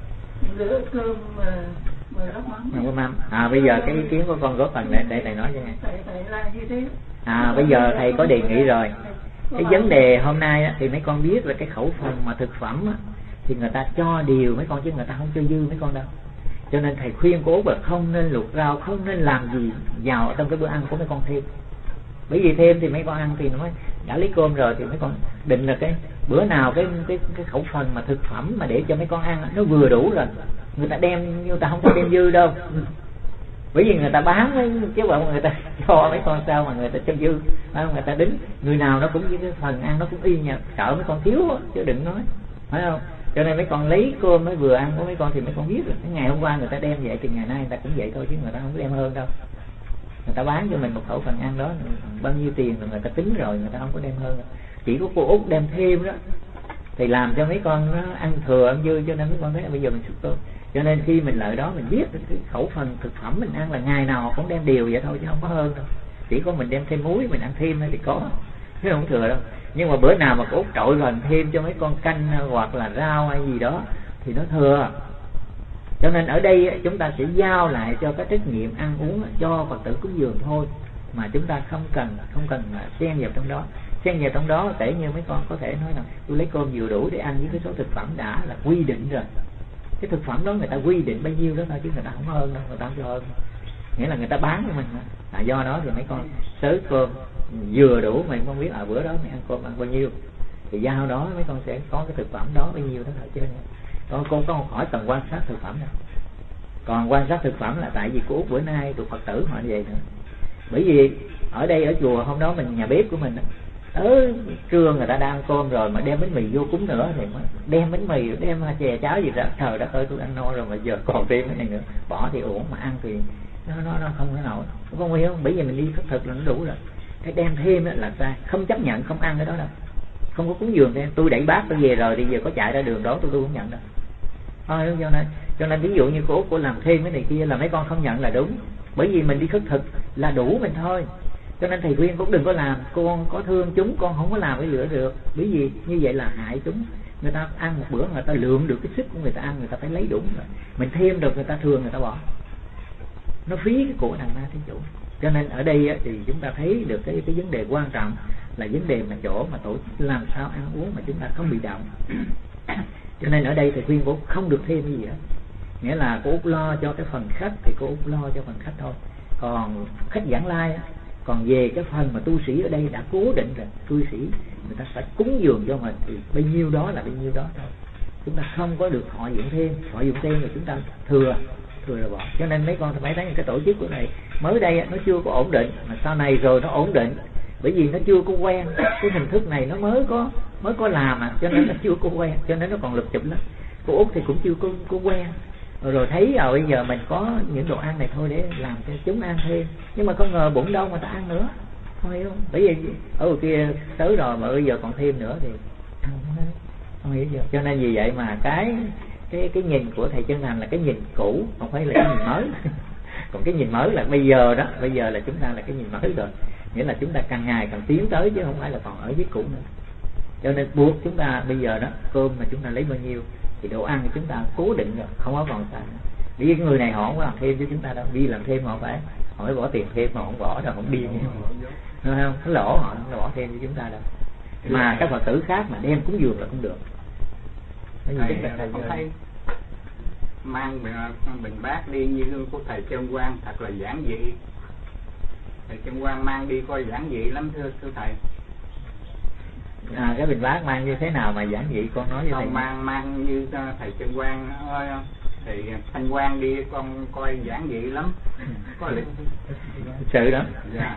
lỡ cơm mà mà lóc mắm. Không có mắm. À bây giờ cái ý kiến của con góp phần để để thầy nói cho nghe. Thầy thầy là như thế. À bây giờ thầy có đề nghị rồi. Cái vấn đề hôm nay á, thì mấy con biết là cái khẩu phần mà thực phẩm á, thì người ta cho điều mấy con chứ người ta không cho dư mấy con đâu. Cho nên thầy khuyên cô Út là không nên luộc rau, không nên làm gì vào trong cái bữa ăn của mấy con thêm. Bởi vì thêm thì mấy con ăn thì nó mới đã lấy cơm rồi, thì mấy con định là cái bữa nào cái cái cái khẩu phần mà thực phẩm mà để cho mấy con ăn nó vừa đủ rồi. Người ta đem, người ta không có đem dư đâu. Bởi vì người ta bán với chứ bọn người ta cho mấy con sao mà người ta cho dư, người ta đính người nào nó cũng với cái phần ăn nó cũng y nha, sợ mấy con thiếu chứ đừng nói, phải không? Cho nên mấy con lấy cơm mới vừa ăn của mấy con thì mấy con biết rồi. Cái ngày hôm qua người ta đem vậy thì ngày nay người ta cũng vậy thôi, chứ người ta không có đem hơn đâu. Người ta bán cho mình một khẩu phần ăn đó bao nhiêu tiền rồi người ta tính rồi, người ta không có đem hơn đâu. Chỉ có cô Út đem thêm đó thì làm cho mấy con nó ăn thừa ăn dư, cho nên mấy con thấy là bây giờ mình sụt cơm. Cho nên khi mình lại đó mình biết cái khẩu phần thực phẩm mình ăn là ngày nào cũng đem điều vậy thôi chứ không có hơn đâu. Chỉ có mình đem thêm muối mình ăn thêm thì có, chứ không thừa đâu. Nhưng mà bữa nào mà cô Út trội rồi thêm cho mấy con canh hoặc là rau hay gì đó thì nó thừa. Cho nên ở đây chúng ta sẽ giao lại cho cái trách nhiệm ăn uống cho Phật tử cúng dường thôi, mà chúng ta không cần không cần xen vào trong đó. Xen vào trong đó kể như mấy con có thể nói rằng tôi lấy cơm vừa đủ để ăn với cái số thực phẩm đã là quy định rồi. Cái thực phẩm đó người ta quy định bao nhiêu đó thôi chứ người ta không hơn đâu, người ta không cho hơn. Nghĩa là người ta bán cho mình là do đó thì mấy con xới cơm vừa đủ, mình không biết ở bữa đó mình ăn cơm ăn bao nhiêu thì giao đó mấy con sẽ có cái thực phẩm đó bao nhiêu đó thôi chứ. Con cô có một hỏi cần quan sát thực phẩm nào. Còn quan sát thực phẩm là tại vì cô Út bữa nay tụi Phật tử họ như vậy nữa. Bởi vì ở đây ở chùa hôm đó mình nhà bếp của mình tới trưa người ta đang ăn cơm rồi mà đem bánh mì vô cúng nữa thì đem bánh mì đem chè cháo gì đó, trời đất ơi tôi ăn no rồi mà giờ còn thêm cái này nữa, bỏ thì uổng mà ăn thì nó nó nó không thể nổi, không hiểu không? Bởi vì mình đi khất thực là nó đủ rồi, cái đem thêm là sai, không chấp nhận không ăn cái đó đâu, không có cúng dường thêm. Tôi đẩy bát tôi về rồi thì giờ có chạy ra đường đó tôi tôi không nhận đâu. Thôi cho nên cho nên ví dụ như cô cô làm thêm cái này kia là mấy con không nhận là đúng, bởi vì mình đi khất thực là đủ mình thôi. Cho nên thầy khuyên cũng đừng có làm, con có thương chúng con không có làm cái lửa được, bởi vì như vậy là hại chúng. Người ta ăn một bữa người ta lượng được cái sức của người ta ăn, người ta phải lấy đúng rồi, mình thêm được người ta thường người ta bỏ, nó phí cái của đằng ma thí chủ. Cho nên ở đây thì chúng ta thấy được cái cái vấn đề quan trọng là vấn đề mà chỗ mà tổ chức làm sao ăn uống mà chúng ta không bị động. Cho nên ở đây thầy khuyên cô không được thêm cái gì hết, nghĩa là cô Út lo cho cái phần khách thì cô Út lo cho phần khách thôi, còn khách giảng lai còn về cái phần mà tu sĩ ở đây đã cố định rồi, tu sĩ người ta phải cúng dường cho mình thì bao nhiêu đó là bao nhiêu đó thôi, chúng ta không có được thọ dụng thêm, thọ dụng thêm rồi chúng ta thừa thừa là bỏ. Cho nên mấy con phải thấy cái tổ chức của này mới đây nó chưa có ổn định, mà sau này rồi nó ổn định, bởi vì nó chưa có quen cái hình thức này, nó mới có mới có làm à, cho nên nó chưa có quen, cho nên nó còn lụp chụp lắm. Cô Út thì cũng chưa có, có quen rồi, rồi thấy rồi bây giờ mình có những đồ ăn này thôi để làm cho chúng ăn thêm, nhưng mà không ngờ bụng đâu mà ta ăn nữa, không hiểu không? Bởi vì ở ngoài kia tới rồi mà bây giờ còn thêm nữa thì ăn không hết, không hiểu chưa? Cho nên vì vậy mà cái cái cái nhìn của thầy Chân Thành là cái nhìn cũ, không phải là cái nhìn mới. Còn cái nhìn mới là bây giờ đó, bây giờ là chúng ta là cái nhìn mới rồi, nghĩa là chúng ta càng ngày càng tiến tới chứ không phải là còn ở với cũ nữa. Cho nên buộc chúng ta bây giờ đó, cơm mà chúng ta lấy bao nhiêu thì đồ ăn của chúng ta cố định rồi, không có còn sai. Vì cái người này họ không có làm thêm cho chúng ta đâu, đi làm thêm họ phải họ phải bỏ tiền thêm, mà không bỏ rồi không đi nữa, đúng không? Cái lỗ họ không bỏ thêm cho chúng ta đâu. Mà các Phật tử khác mà đem cúng dường là không được. Thầy không thấy mang bình bát đi như của thầy Trân Quang thật là giản dị. Thầy Trân Quang mang đi coi giản dị lắm thưa thưa thầy. À, cái bình bát mang như thế nào mà giản dị con nói với thầy? Mang mang như thầy Trân Quang ơi, thì Thanh Quang đi con coi giản dị lắm. Có lịch sự đó. Dạ.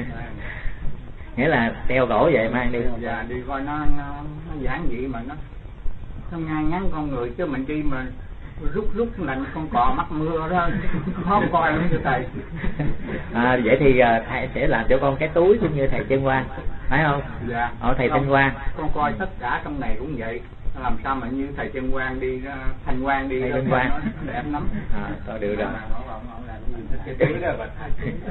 Nghĩa là đeo gỗ vậy mang đi. Dạ, đi coi nó, nó, nó giản dị mà nó nó ngay ngắn con người, chứ mình đi mà rút rút lạnh con cò mắc mưa đó không coi lắm thưa thầy. À, vậy thì thầy sẽ làm cho con cái túi cũng như thầy Trân Quang, phải không? Dạ. Ở thầy Thanh Quang con coi tất cả trong này cũng vậy, làm sao mà như thầy Trân Quang đi, Thanh Quang đi, thầy Thanh Quang đẹp lắm. À, thôi được rồi. Cái túi đó và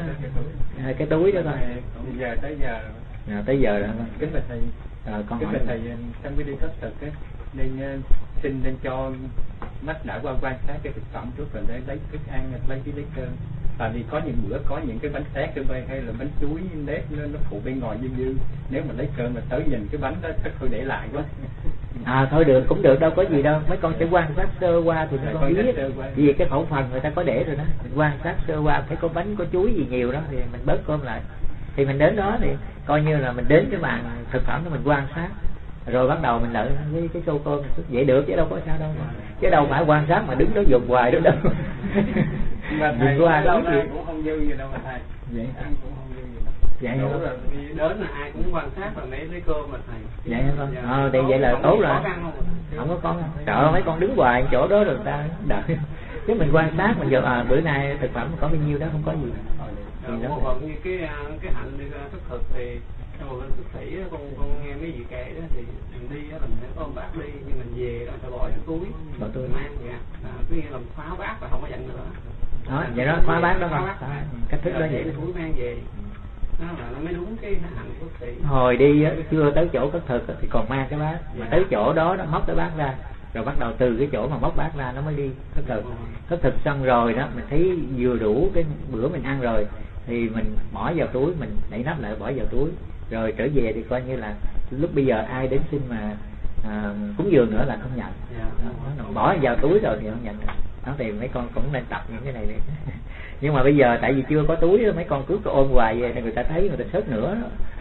cái túi đó thôi. Giờ tới giờ à, tới giờ rồi. Kính bạch thầy, à, con kính bạch thầy, trong cái đi khất thực á, nên uh, xin nên cho mắt đã qua quan sát cái thực phẩm trước rồi để lấy thức ăn, lấy cái lấy cơm. Tại vì có những bữa có những cái bánh tét ở bên hay là bánh chuối nếp nó, nó phụ bên ngoài dư dư, nếu mà lấy cơm mà tới nhìn cái bánh đó chắc thôi để lại quá. À thôi được, cũng được, đâu có gì đâu, mấy con sẽ quan sát sơ qua thì mấy con biết. Vì cái khẩu phần người ta có để rồi đó, mình quan sát sơ qua thấy có bánh có chuối gì nhiều đó thì mình bớt cơm lại. Thì mình đến đó thì coi như là mình đến cái bàn thực phẩm đó mình quan sát, rồi bắt đầu mình lợi với cái xô cơm vậy được chứ đâu có sao đâu, chứ đâu phải quan sát mà đứng đó dùng hoài đó đâu. Mà thầy qua lâu nay cũng không dư gì đâu mà thầy. Vậy ăn cũng không dư gì đâu. Vậy đủ rồi, đến là ai cũng quan sát và mấy lấy cơm mà thầy. Vậy hả con? Ờ thì vậy là tốt rồi. Không có con. Trời ơi mấy con đứng hoài chỗ đó rồi ta đợi. Chứ mình quan sát mình giờ à, bữa nay thực phẩm có bao nhiêu đó không có gì. Thì một phần như cái cái hạnh đi thức thực thì trong một bên thức sĩ con con nghe mấy vị kể đó thì mình đi đó mình phải ôm bát đi, nhưng mình về đó phải bỏ trong túi, bỏ túi mang vậy, à, cứ làm khóa bát và không có dặn nữa. Đó, vậy đó khóa bát đó con. Cách thức đó vậy. Túi mang về. Đó là nó mới đúng cái hạnh thức sĩ. Hồi đi á, chưa tới chỗ cất thực thì còn mang cái bát, mà tới chỗ đó nó móc cái bát ra, rồi bắt đầu từ cái chỗ mà móc bát ra nó mới đi cất thực. Cất thực xong rồi đó mình thấy vừa đủ cái bữa mình ăn rồi thì mình bỏ vào túi, mình đậy nắp lại bỏ vào túi, rồi trở về thì coi như là lúc bây giờ ai đến xin mà à, cúng dường nữa là không nhận. Đó, bỏ vào túi rồi thì không nhận nữa. Đó thì mấy con cũng nên tập những cái này đi. Nhưng mà bây giờ tại vì chưa có túi đó, mấy con cứ ôm hoài về thì người ta thấy người ta sớt nữa.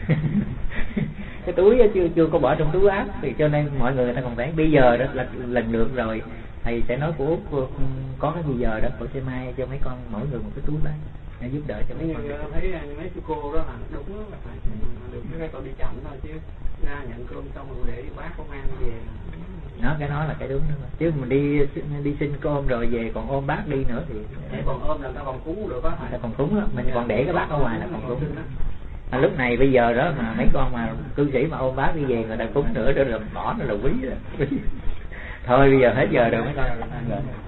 Cái túi chưa chưa có bỏ trong túi áo thì cho nên mọi người người ta còn thấy bây giờ đó là lần lượt rồi thầy sẽ nói của Út có cái gì giờ đó cô sẽ mai cho mấy con mỗi người một cái túi bác để giúp đỡ cho mấy con. Nhưng thấy mấy sư cô đó là đúng đó, được cái con đi chậm thôi chứ ra nhận cơm xong rồi để bác có mang về. Đó cái đó là cái đúng đó mà. Chứ mình đi đi xin cơm rồi về còn ôm bác đi nữa thì còn ôm là ta còn cúng được đó, ta còn cúng đó, mình còn để cái bác ở ngoài là còn cúng. À, lúc này bây giờ đó mà mấy con mà cư sĩ mà ôm bác đi về người ta cúng nữa đó là bỏ nó là quý rồi. Thôi bây giờ hết giờ rồi mấy con.